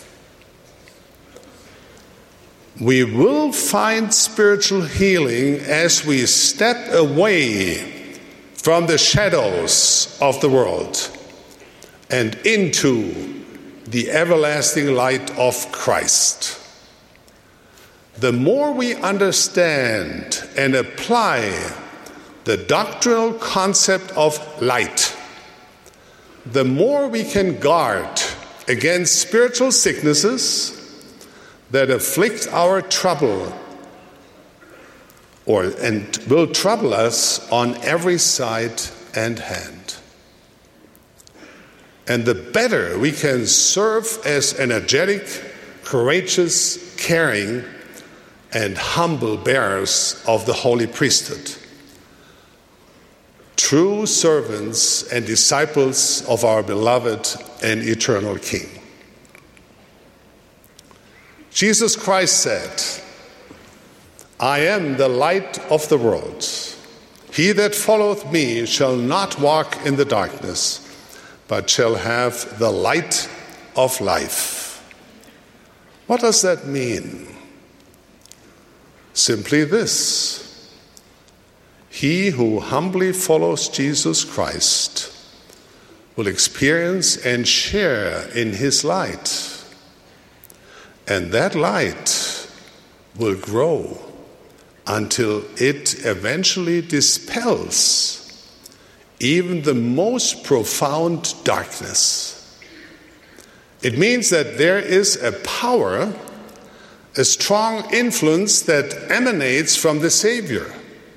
We will find spiritual healing as we step away from the shadows of the world and into the everlasting light of Christ. The more we understand and apply the doctrinal concept of light, the more we can guard against spiritual sicknesses that afflict our trouble and will trouble us on every side and hand. And the better we can serve as energetic, courageous, caring, and humble bearers of the holy priesthood, true servants and disciples of our beloved and eternal King. Jesus Christ said, "I am the light of the world. He that followeth me shall not walk in the darkness, but shall have the light of life." What does that mean? Simply this: he who humbly follows Jesus Christ will experience and share in his light. And that light will grow until it eventually dispels even the most profound darkness. It means that there is a power, a strong influence that emanates from the Savior.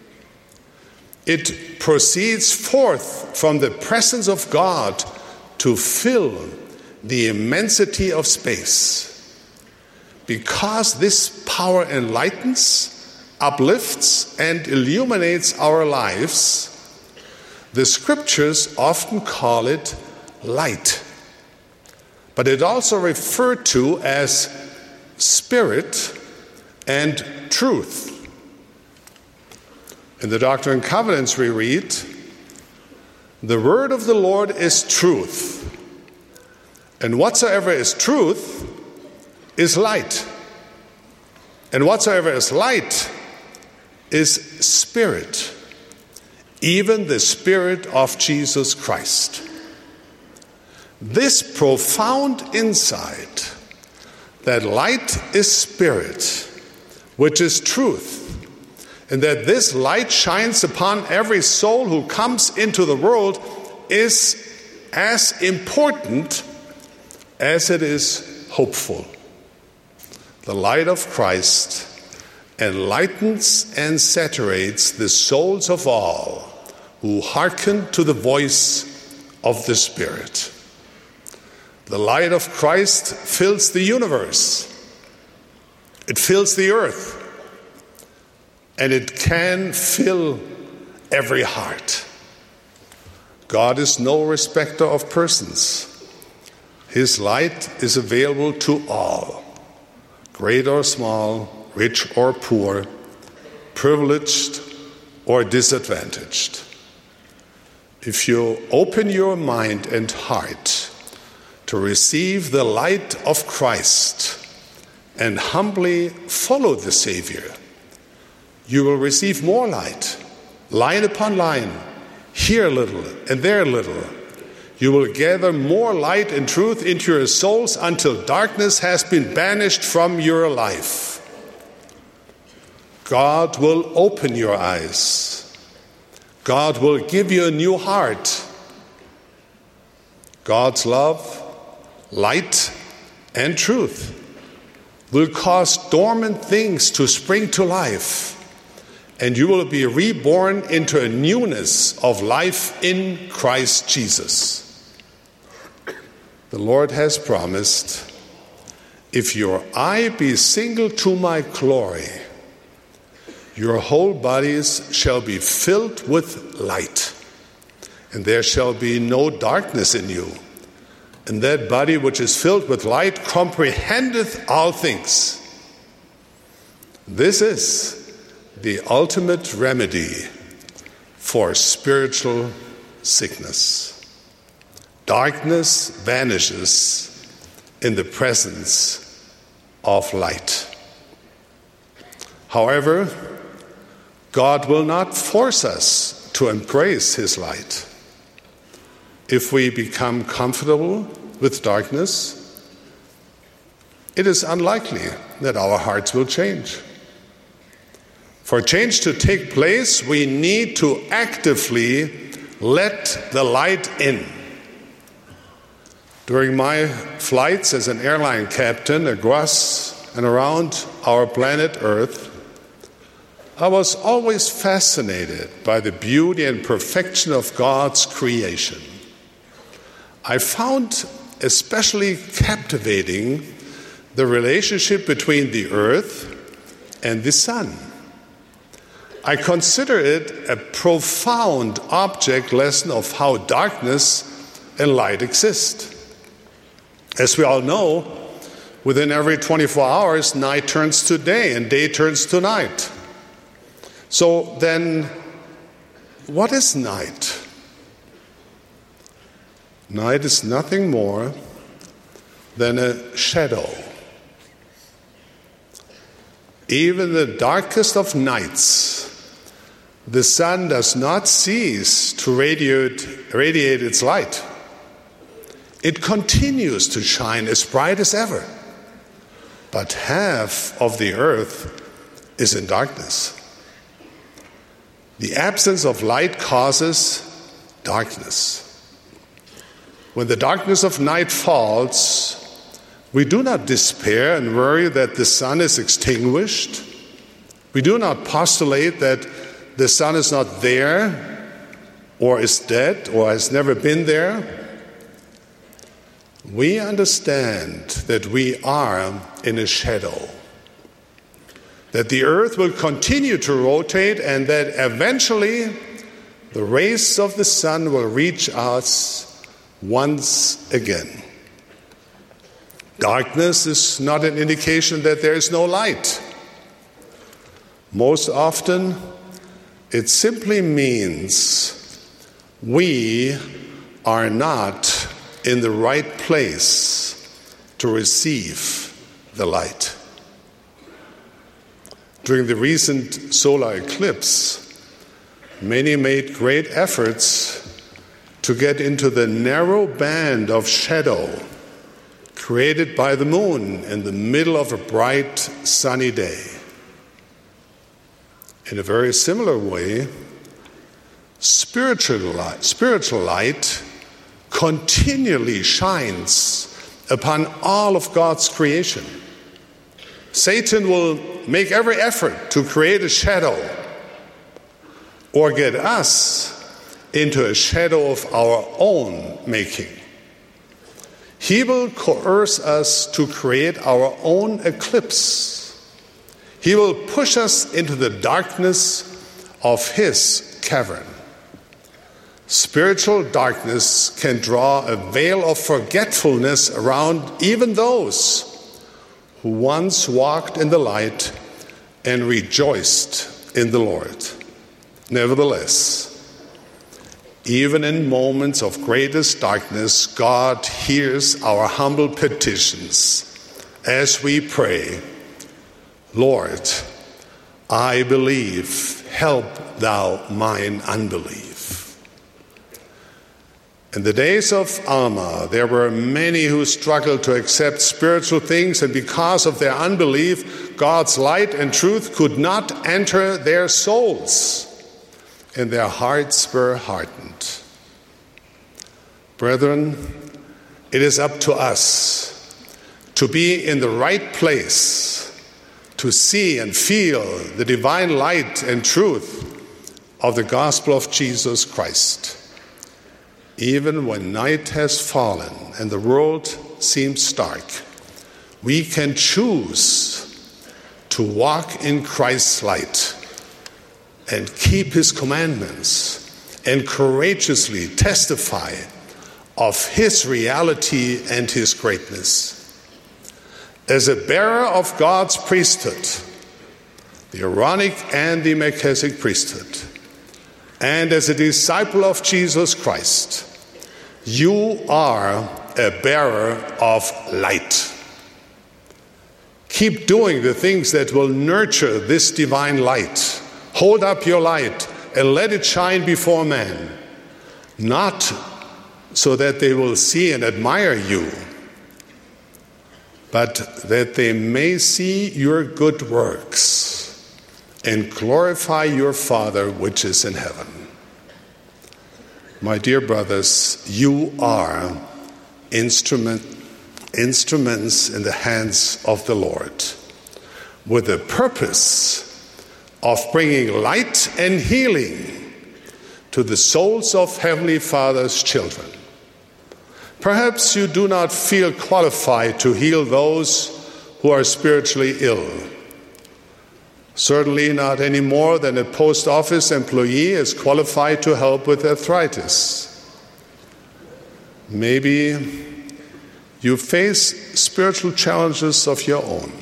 It proceeds forth from the presence of God to fill the immensity of space. Because this power enlightens, uplifts, and illuminates our lives, the scriptures often call it light. But it also referred to as spirit and truth. In the Doctrine and Covenants we read, "The word of the Lord is truth, and whatsoever is truth is light, and whatsoever is light is spirit, even the Spirit of Jesus Christ." This profound insight that light is spirit, which is truth, and that this light shines upon every soul who comes into the world is as important as it is hopeful. The light of Christ enlightens and saturates the souls of all who hearken to the voice of the Spirit. The light of Christ fills the universe. It fills the earth. And it can fill every heart. God is no respecter of persons. His light is available to all, great or small, rich or poor, privileged or disadvantaged. If you open your mind and heart to receive the light of Christ and humbly follow the Savior, you will receive more light, line upon line, here a little and there a little. You will gather more light and truth into your souls until darkness has been banished from your life. God will open your eyes. God will give you a new heart. God's love, light, and truth will cause dormant things to spring to life, and you will be reborn into a newness of life in Christ Jesus. The Lord has promised, if your eye be single to my glory, your whole bodies shall be filled with light, and there shall be no darkness in you. And that body which is filled with light comprehendeth all things. This is the ultimate remedy for spiritual sickness. Darkness vanishes in the presence of light. However, God will not force us to embrace His light. If we become comfortable with darkness, it is unlikely that our hearts will change. For change to take place, we need to actively let the light in. During my flights as an airline captain across and around our planet Earth, I was always fascinated by the beauty and perfection of God's creation. I found especially captivating the relationship between the earth and the sun. I consider it a profound object lesson of how darkness and light exist. As we all know, within every 24 hours, night turns to day and day turns to night. So then, what is night? Night is nothing more than a shadow. Even the darkest of nights, the sun does not cease to radiate its light. It continues to shine as bright as ever. But half of the earth is in darkness. The absence of light causes darkness. When the darkness of night falls, we do not despair and worry that the sun is extinguished. We do not postulate that the sun is not there, or is dead, or has never been there. We understand that we are in a shadow, that the earth will continue to rotate, and that eventually the rays of the sun will reach us once again. Darkness is not an indication that there is no light. Most often, it simply means we are not in the right place to receive the light. During the recent solar eclipse, many made great efforts to get into the narrow band of shadow created by the moon in the middle of a bright, sunny day. In a very similar way, spiritual light continually shines upon all of God's creation. Satan will make every effort to create a shadow or get us into a shadow of our own making. He will coerce us to create our own eclipse. He will push us into the darkness of his cavern. Spiritual darkness can draw a veil of forgetfulness around even those who once walked in the light and rejoiced in the Lord. Nevertheless, even in moments of greatest darkness, God hears our humble petitions as we pray, Lord, I believe, help thou mine unbelief. In the days of Alma, there were many who struggled to accept spiritual things, and because of their unbelief, God's light and truth could not enter their souls, and their hearts were hardened. Brethren, it is up to us to be in the right place, to see and feel the divine light and truth of the gospel of Jesus Christ. Even when night has fallen and the world seems dark, we can choose to walk in Christ's light and keep his commandments and courageously testify of his reality and his greatness. As a bearer of God's priesthood, the Aaronic and the Melchizedek priesthood, and as a disciple of Jesus Christ, you are a bearer of light. Keep doing the things that will nurture this divine light. Hold up your light and let it shine before men, not so that they will see and admire you, but that they may see your good works and glorify your Father which is in heaven. My dear brothers, you are instruments in the hands of the Lord, with the purpose of bringing light and healing to the souls of Heavenly Father's children. Perhaps you do not feel qualified to heal those who are spiritually ill. Certainly not any more than a post office employee is qualified to help with arthritis. Maybe you face spiritual challenges of your own.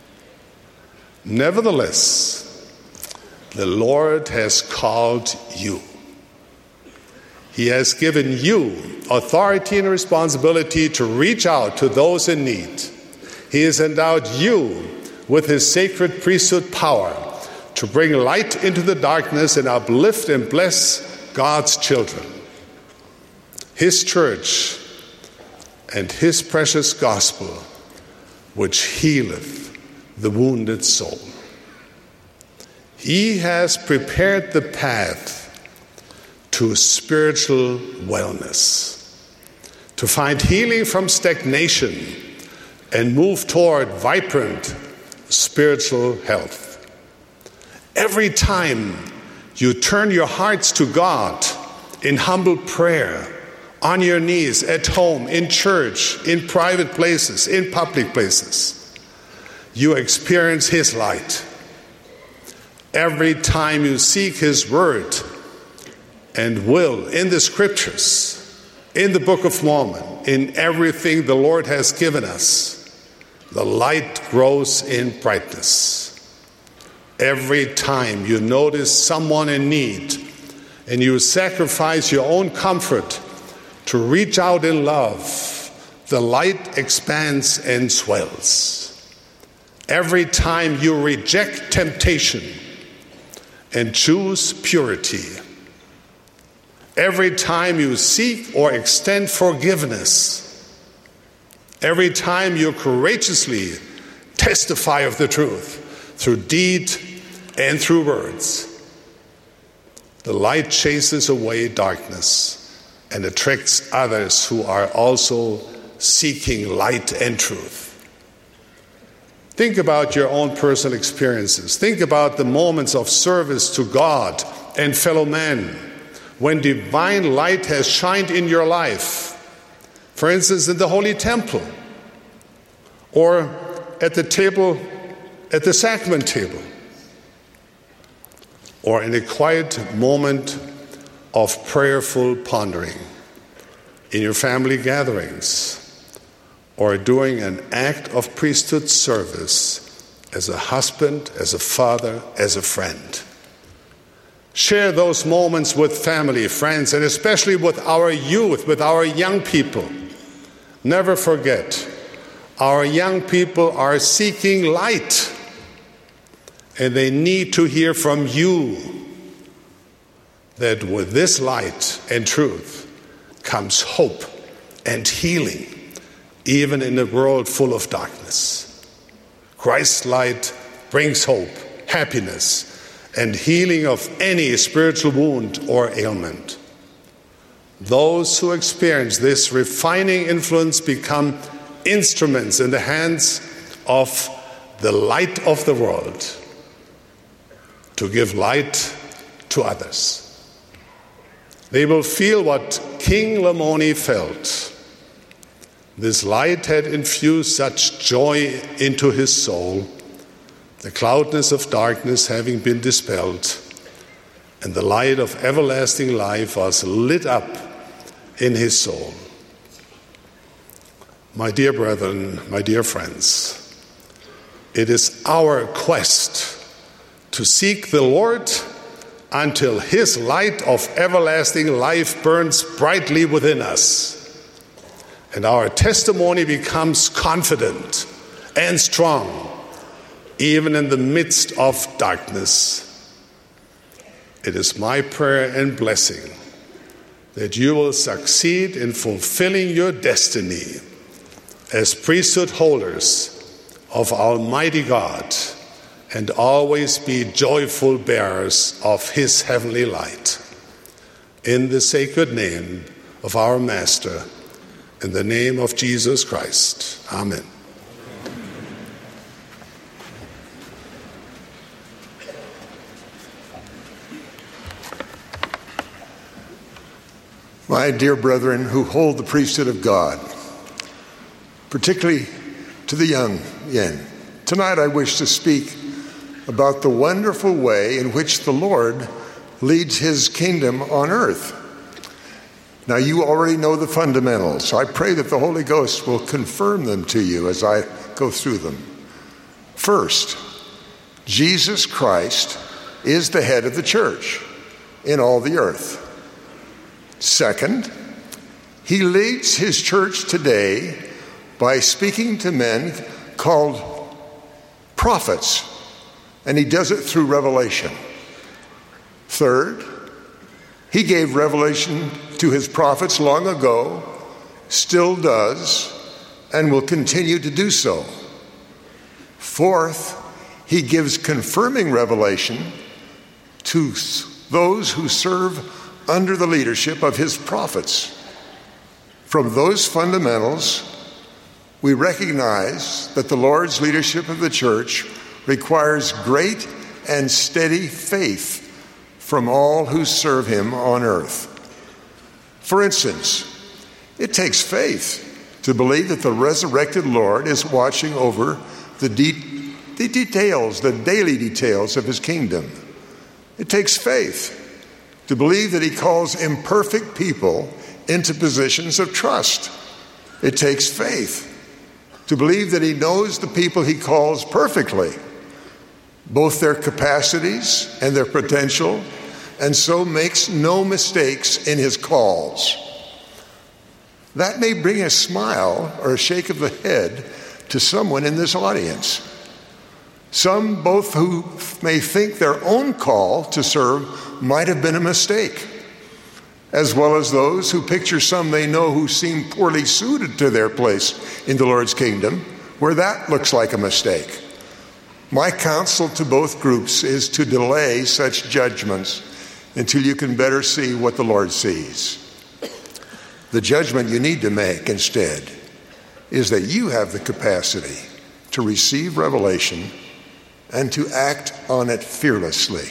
Nevertheless, the Lord has called you. He has given you authority and responsibility to reach out to those in need. He has endowed you with his sacred priesthood power to bring light into the darkness and uplift and bless God's children. His church and his precious gospel, which healeth the wounded soul. He has prepared the path to spiritual wellness, to find healing from stagnation and move toward vibrant spiritual health. Every time you turn your hearts to God in humble prayer, on your knees, at home, in church, in private places, in public places, you experience his light. Every time you seek his word and will in the scriptures, in the Book of Mormon, in everything the Lord has given us, the light grows in brightness. Every time you notice someone in need and you sacrifice your own comfort to reach out in love, the light expands and swells. Every time you reject temptation and choose purity, every time you seek or extend forgiveness, every time you courageously testify of the truth through deed and through words, the light chases away darkness and attracts others who are also seeking light and truth. Think about your own personal experiences. Think about the moments of service to God and fellow men when divine light has shined in your life. For instance, in the Holy Temple, or at the table, at the sacrament table, or in a quiet moment of prayerful pondering in your family gatherings or doing an act of priesthood service as a husband, as a father, as a friend. Share those moments with family, friends, and especially with our youth, with our young people. Never forget, our young people are seeking light, and they need to hear from you that with this light and truth comes hope and healing, even in a world full of darkness. Christ's light brings hope, happiness, and healing of any spiritual wound or ailment. Those who experience this refining influence become instruments in the hands of the light of the world to give light to others. They will feel what King Lamoni felt. This light had infused such joy into his soul, the cloudness of darkness having been dispelled, and the light of everlasting life was lit up in his soul. My dear brethren, my dear friends, it is our quest to seek the Lord until his light of everlasting life burns brightly within us, and our testimony becomes confident and strong, even in the midst of darkness. It is my prayer and blessing that you will succeed in fulfilling your destiny as priesthood holders of Almighty God and always be joyful bearers of his heavenly light. In the sacred name of our Master, in the name of Jesus Christ. Amen. My dear brethren who hold the priesthood of God, particularly to the young men, tonight I wish to speak about the wonderful way in which the Lord leads his kingdom on earth. Now, you already know the fundamentals. I pray that the Holy Ghost will confirm them to you as I go through them. First, Jesus Christ is the head of the church in all the earth. Second, he leads his church today by speaking to men called prophets, and he does it through revelation. Third, he gave revelation to his prophets long ago, still does, and will continue to do so. Fourth, he gives confirming revelation to those who serve under the leadership of his prophets. From those fundamentals, we recognize that the Lord's leadership of the church requires great and steady faith from all who serve him on earth. For instance, it takes faith to believe that the resurrected Lord is watching over the details, the daily details of his kingdom. It takes faith to believe that he calls imperfect people into positions of trust. It takes faith to believe that he knows the people he calls perfectly, both their capacities and their potential, and so makes no mistakes in his calls. That may bring a smile or a shake of the head to someone in this audience. Some both who may think their own call to serve might have been a mistake, as well as those who picture some they know who seem poorly suited to their place in the Lord's kingdom, where that looks like a mistake. My counsel to both groups is to delay such judgments until you can better see what the Lord sees. The judgment you need to make instead is that you have the capacity to receive revelation and to act on it fearlessly.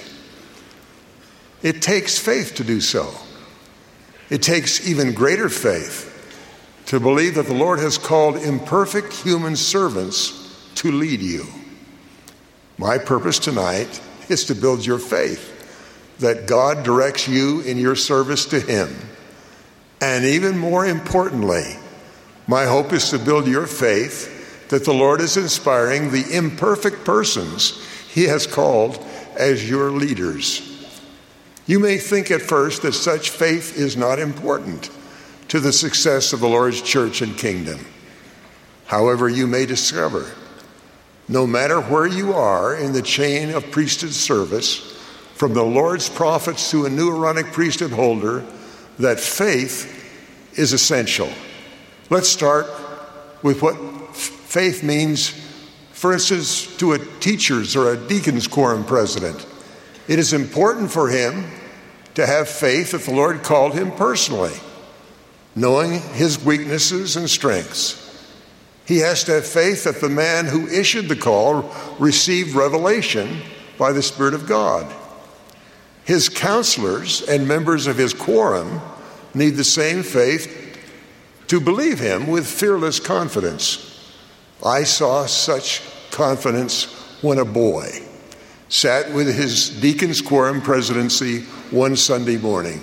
It takes faith to do so. It takes even greater faith to believe that the Lord has called imperfect human servants to lead you. My purpose tonight is to build your faith that God directs you in your service to Him. And even more importantly, my hope is to build your faith that the Lord is inspiring the imperfect persons He has called as your leaders. You may think at first that such faith is not important to the success of the Lord's church and kingdom. However, you may discover, no matter where you are in the chain of priesthood service, from the Lord's prophets to a new Aaronic priesthood holder, that faith is essential. Let's start with what faith means, for instance, to a teacher's or a deacon's quorum president. It is important for him to have faith that the Lord called him personally, knowing his weaknesses and strengths. He has to have faith that the man who issued the call received revelation by the Spirit of God. His counselors and members of his quorum need the same faith to believe him with fearless confidence. I saw such confidence when a boy sat with his deacon's quorum presidency one Sunday morning.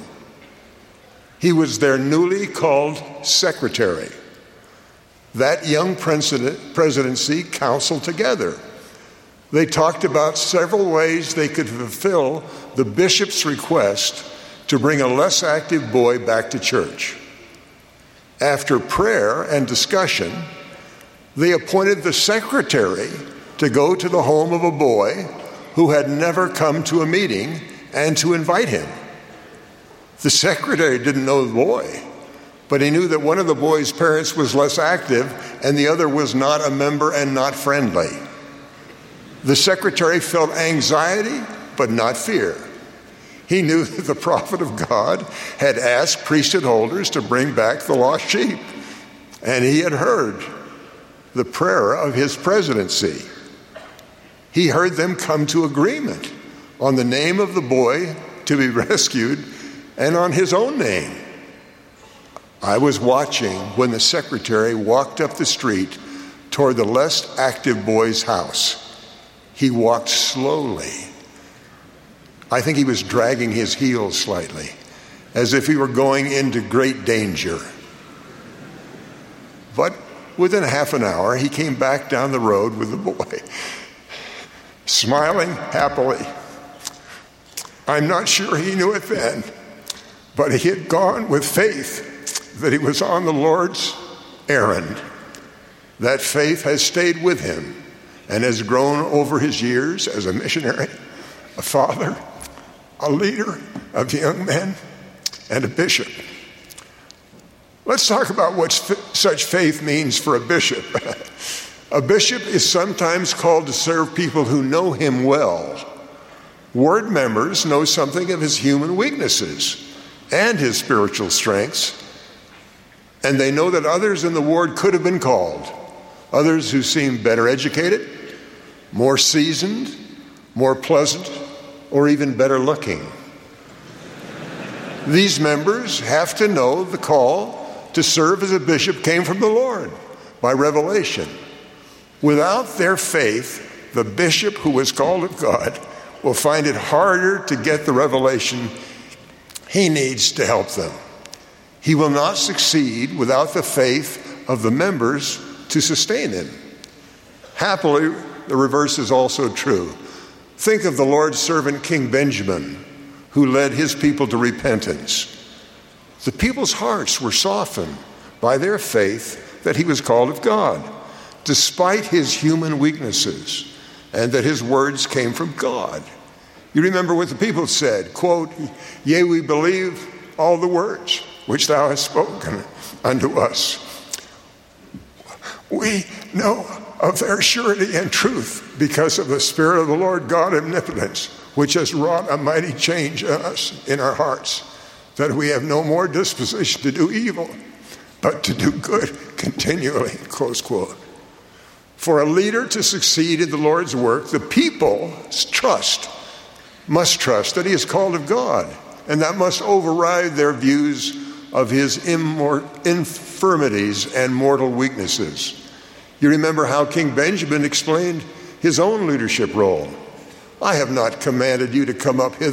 He was their newly called secretary. That young presidency counseled together. They talked about several ways they could fulfill the bishop's request to bring a less active boy back to church. After prayer and discussion, they appointed the secretary to go to the home of a boy who had never come to a meeting and to invite him. The secretary didn't know the boy, but he knew that one of the boy's parents was less active and the other was not a member and not friendly. The secretary felt anxiety, but not fear. He knew that the prophet of God had asked priesthood holders to bring back the lost sheep, and he had heard the prayer of his presidency. He heard them come to agreement on the name of the boy to be rescued and on his own name. I was watching when the secretary walked up the street toward the less active boy's house. He walked slowly. I think he was dragging his heels slightly, as if he were going into great danger. But within half an hour, he came back down the road with the boy, smiling happily. I'm not sure he knew it then, but he had gone with faith that he was on the Lord's errand. That faith has stayed with him and has grown over his years as a missionary, a father, a leader of young men, and a bishop. Let's talk about what such faith means for a bishop. A bishop is sometimes called to serve people who know him well. Ward members know something of his human weaknesses and his spiritual strengths, and they know that others in the ward could have been called, others who seem better educated, more seasoned, more pleasant, or even better looking. These members have to know the call to serve as a bishop came from the Lord by revelation. Without their faith, the bishop who was called of God will find it harder to get the revelation he needs to help them. He will not succeed without the faith of the members to sustain him. Happily, the reverse is also true. Think of the Lord's servant King Benjamin, who led his people to repentance. The people's hearts were softened by their faith that he was called of God, despite his human weaknesses, and that his words came from God. You remember what the people said, quote, "Yea, we believe all the words which thou hast spoken unto us. We know of their surety and truth because of the Spirit of the Lord God omnipotence, which has wrought a mighty change in us, in our hearts, that we have no more disposition to do evil, but to do good continually," close quote. For a leader to succeed in the Lord's work, the people must trust that he is called of God, and that must override their views of his infirmities and mortal weaknesses. You remember how King Benjamin explained his own leadership role. "I have not commanded you to come up hither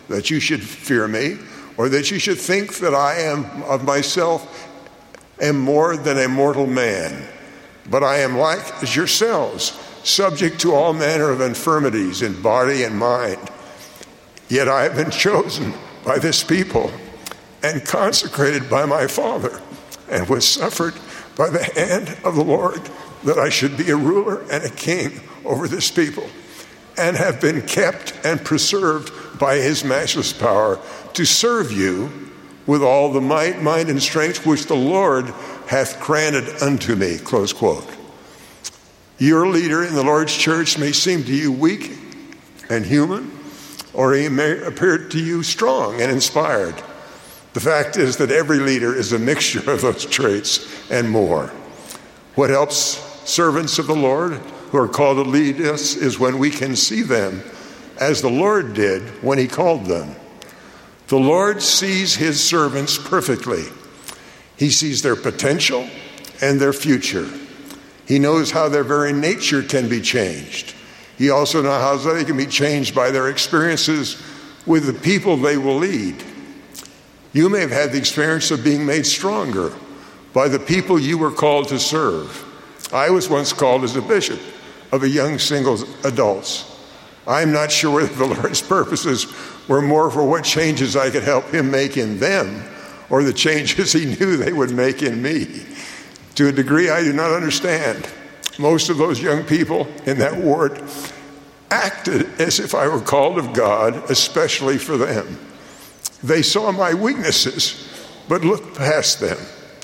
that you should fear me, or that you should think that I am of myself am more than a mortal man. But I am like as yourselves, subject to all manner of infirmities in body and mind. Yet I have been chosen by this people and consecrated by my Father, and was suffered by the hand of the Lord that I should be a ruler and a king over this people, and have been kept and preserved by his matchless power to serve you with all the might, mind, and strength which the Lord hath granted unto me." Close quote. Your leader in the Lord's church may seem to you weak and human, or he may appear to you strong and inspired. The fact is that every leader is a mixture of those traits and more. What helps servants of the Lord who are called to lead us is when we can see them as the Lord did when he called them. The Lord sees his servants perfectly. He sees their potential and their future. He knows how their very nature can be changed. He also knows how they can be changed by their experiences with the people they will lead. You may have had the experience of being made stronger by the people you were called to serve. I was once called as a bishop of a young single adults. I'm not sure whether the Lord's purposes were more for what changes I could help him make in them, or the changes he knew they would make in me. To a degree I do not understand. Most of those young people in that ward acted as if I were called of God, especially for them. They saw my weaknesses, but looked past them.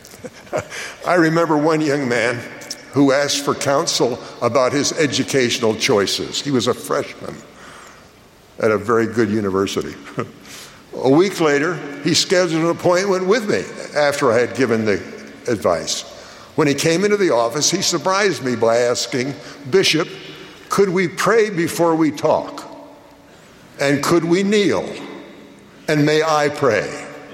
I remember one young man who asked for counsel about his educational choices. He was a freshman at a very good university. A week later, he scheduled an appointment with me after I had given the advice. When he came into the office, he surprised me by asking, "Bishop, could we pray before we talk? And could we kneel? And may I pray?"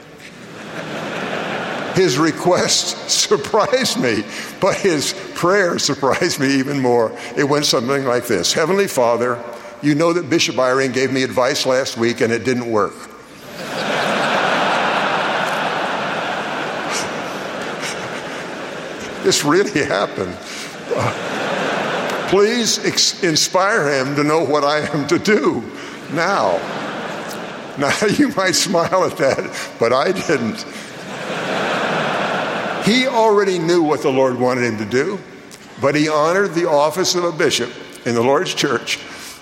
His request surprised me, but his prayer surprised me even more. It went something like this: "Heavenly Father, you know that Bishop Eyring gave me advice last week and it didn't work. This really happened. Please inspire him to know what I am to do now." Now, you might smile at that, but I didn't. He already knew what the Lord wanted him to do, but he honored the office of a bishop in the Lord's church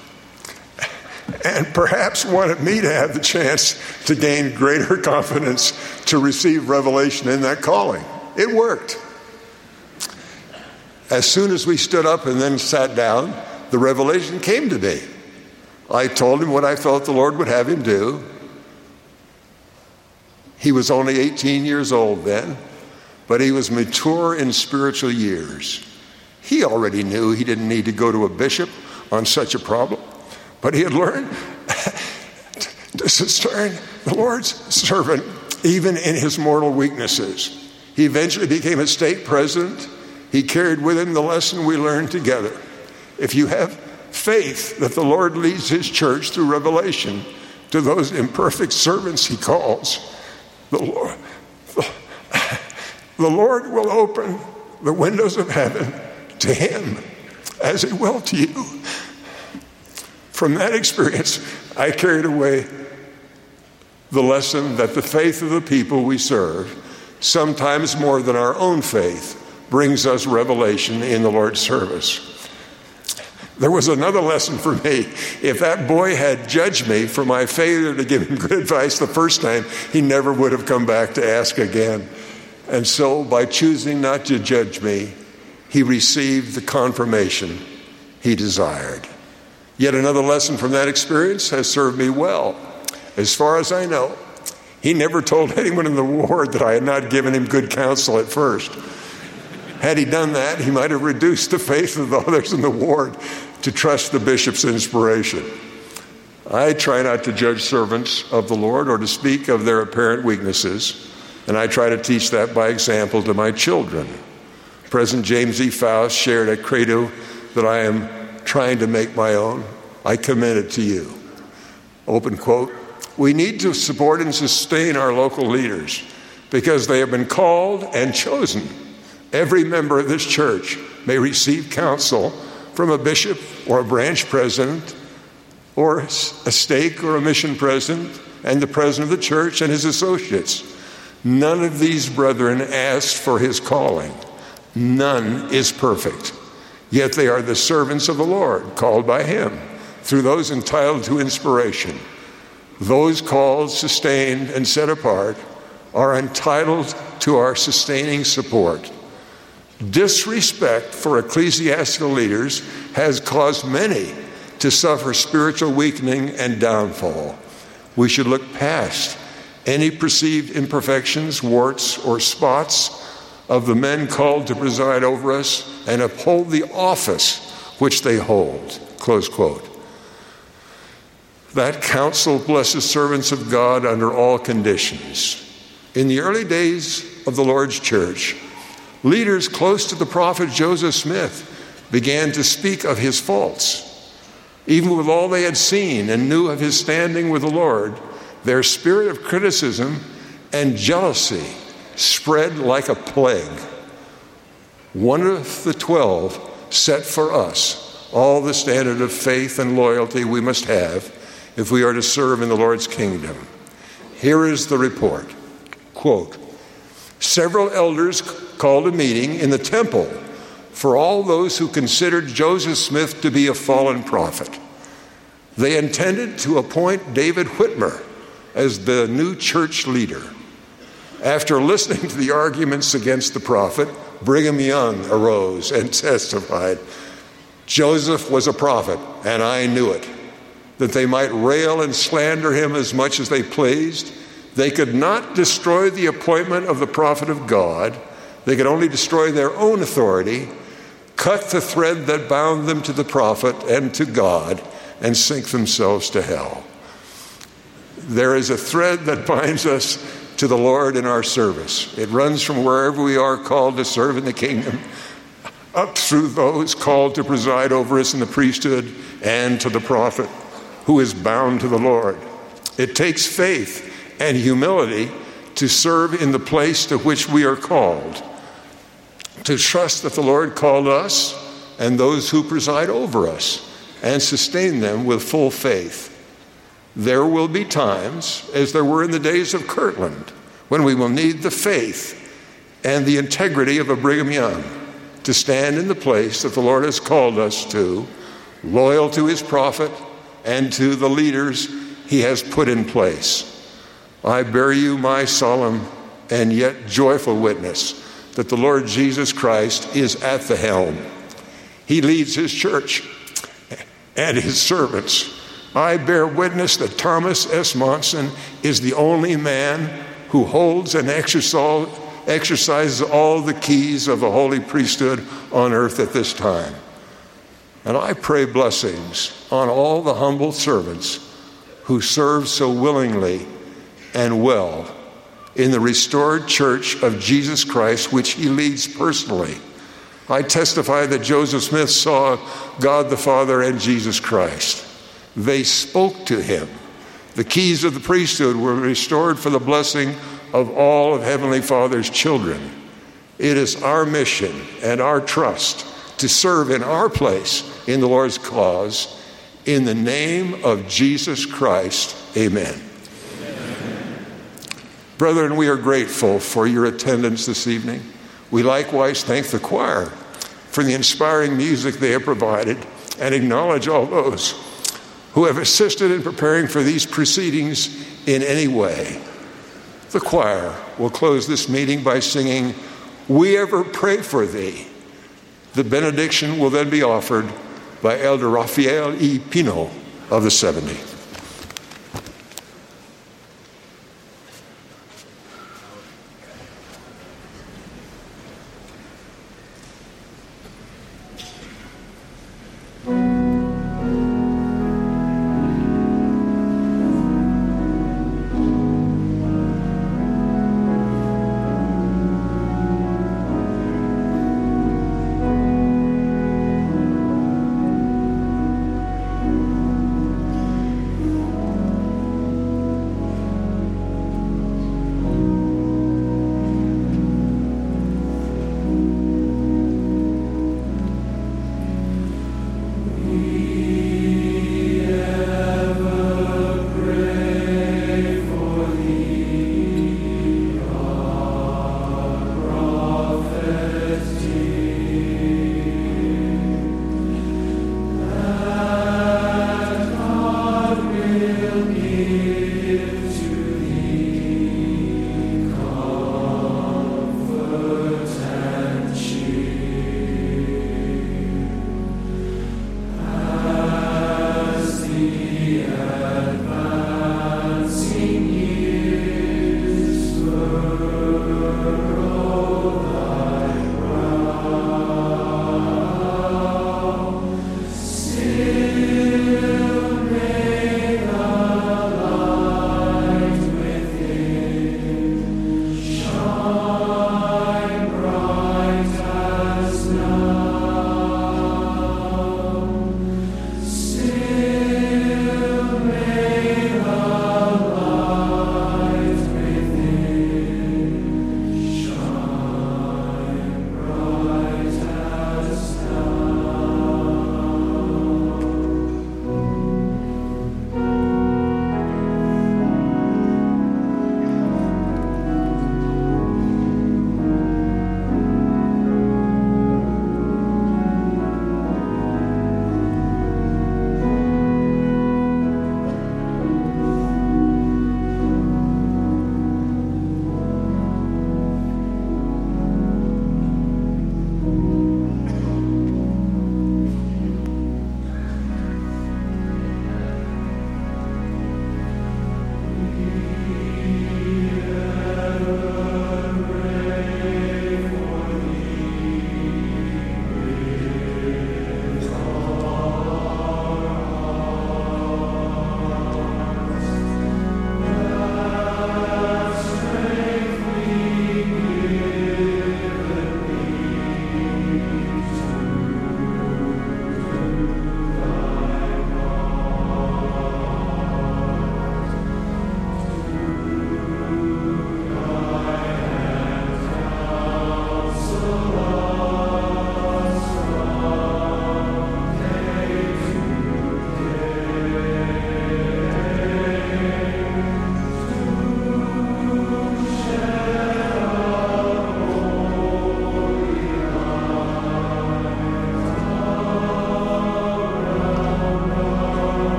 and perhaps wanted me to have the chance to gain greater confidence to receive revelation in that calling. It worked. As soon as we stood up and then sat down, the revelation came to me. I told him what I felt the Lord would have him do. He was only 18 years old then, but he was mature in spiritual years. He already knew he didn't need to go to a bishop on such a problem, but he had learned to sustain the Lord's servant even in his mortal weaknesses. He eventually became a stake president. He carried with him the lesson we learned together. If you have faith that the Lord leads his church through revelation to those imperfect servants he calls, the Lord will open the windows of heaven to him as he will to you. From that experience, I carried away the lesson that the faith of the people we serve, sometimes more than our own faith, brings us revelation in the Lord's service. There was another lesson for me. If that boy had judged me for my failure to give him good advice the first time, he never would have come back to ask again. And so, by choosing not to judge me, he received the confirmation he desired. Yet another lesson from that experience has served me well. As far as I know, he never told anyone in the ward that I had not given him good counsel at first. Had he done that, he might have reduced the faith of the others in the ward to trust the bishop's inspiration. I try not to judge servants of the Lord or to speak of their apparent weaknesses, and I try to teach that by example to my children. President James E. Faust shared a credo that I am trying to make my own. I commend it to you. Open quote, We need to support and sustain our local leaders because they have been called and chosen. Every member of this church may receive counsel from a bishop or a branch president or a stake or a mission president and the president of the church and his associates. None of these brethren asked for his calling. None is perfect. Yet they are the servants of the Lord, called by him, through those entitled to inspiration. Those called, sustained, and set apart are entitled to our sustaining support. Disrespect for ecclesiastical leaders has caused many to suffer spiritual weakening and downfall. We should look past any perceived imperfections, warts, or spots of the men called to preside over us and uphold the office which they hold. Close quote. That counsel blesses servants of God under all conditions. In the early days of the Lord's church, leaders close to the prophet Joseph Smith began to speak of his faults. Even with all they had seen and knew of his standing with the Lord, their spirit of criticism and jealousy spread like a plague. One of the 12 set for us all the standard of faith and loyalty we must have if we are to serve in the Lord's kingdom. Here is the report. Quote, several elders called a meeting in the temple for all those who considered Joseph Smith to be a fallen prophet. They intended to appoint David Whitmer as the new church leader. After listening to the arguments against the prophet, Brigham Young arose and testified, Joseph was a prophet, and I knew it. That they might rail and slander him as much as they pleased, they could not destroy the appointment of the prophet of God. They could only destroy their own authority, cut the thread that bound them to the prophet and to God, and sink themselves to hell. There is a thread that binds us to the Lord in our service. It runs from wherever we are called to serve in the kingdom, up through those called to preside over us in the priesthood, and to the prophet who is bound to the Lord. It takes faith and humility to serve in the place to which we are called, to trust that the Lord called us and those who preside over us, and sustain them with full faith. There will be times, as there were in the days of Kirtland, when we will need the faith and the integrity of a Brigham Young to stand in the place that the Lord has called us to, loyal to his prophet and to the leaders he has put in place. I bear you my solemn and yet joyful witness that the Lord Jesus Christ is at the helm. He leads his church and his servants. I bear witness that Thomas S. Monson is the only man who holds and exercises all the keys of the holy priesthood on earth at this time. And I pray blessings on all the humble servants who serve so willingly and well in the restored church of Jesus Christ, which he leads personally. I testify that Joseph Smith saw God the Father and Jesus Christ. They spoke to him. The keys of the priesthood were restored for the blessing of all of Heavenly Father's children. It is our mission and our trust to serve in our place in the Lord's cause. In the name of Jesus Christ, amen. Brethren, we are grateful for your attendance this evening. We likewise thank the choir for the inspiring music they have provided and acknowledge all those who have assisted in preparing for these proceedings in any way. The choir will close this meeting by singing, "We Ever Pray for Thee." The benediction will then be offered by Elder Rafael E. Pino of the 70.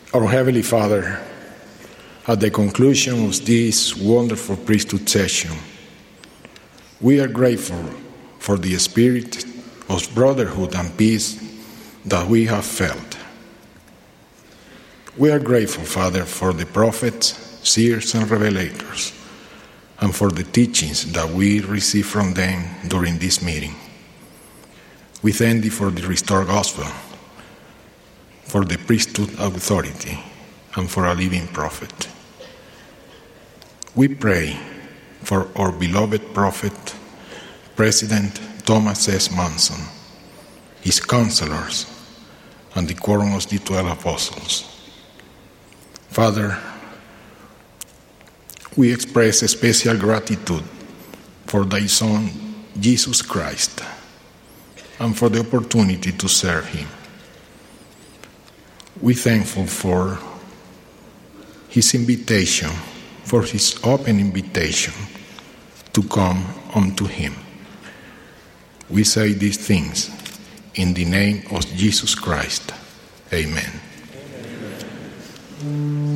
Our Heavenly Father, at the conclusion of this wonderful priesthood session, we are grateful for the spirit of brotherhood and peace that we have felt. We are grateful, Father, for the prophets, seers, and revelators, and for the teachings that we receive from them during this meeting. We thank Thee for the restored gospel, for the priesthood authority, and for a living prophet. We pray for our beloved prophet, President Thomas S. Monson, his counselors, and the quorum of the 12 apostles. Father, we express a special gratitude for Thy Son, Jesus Christ, and for the opportunity to serve Him. We're thankful for His invitation, for His open invitation to come unto Him. We say these things in the name of Jesus Christ. Amen. Amen.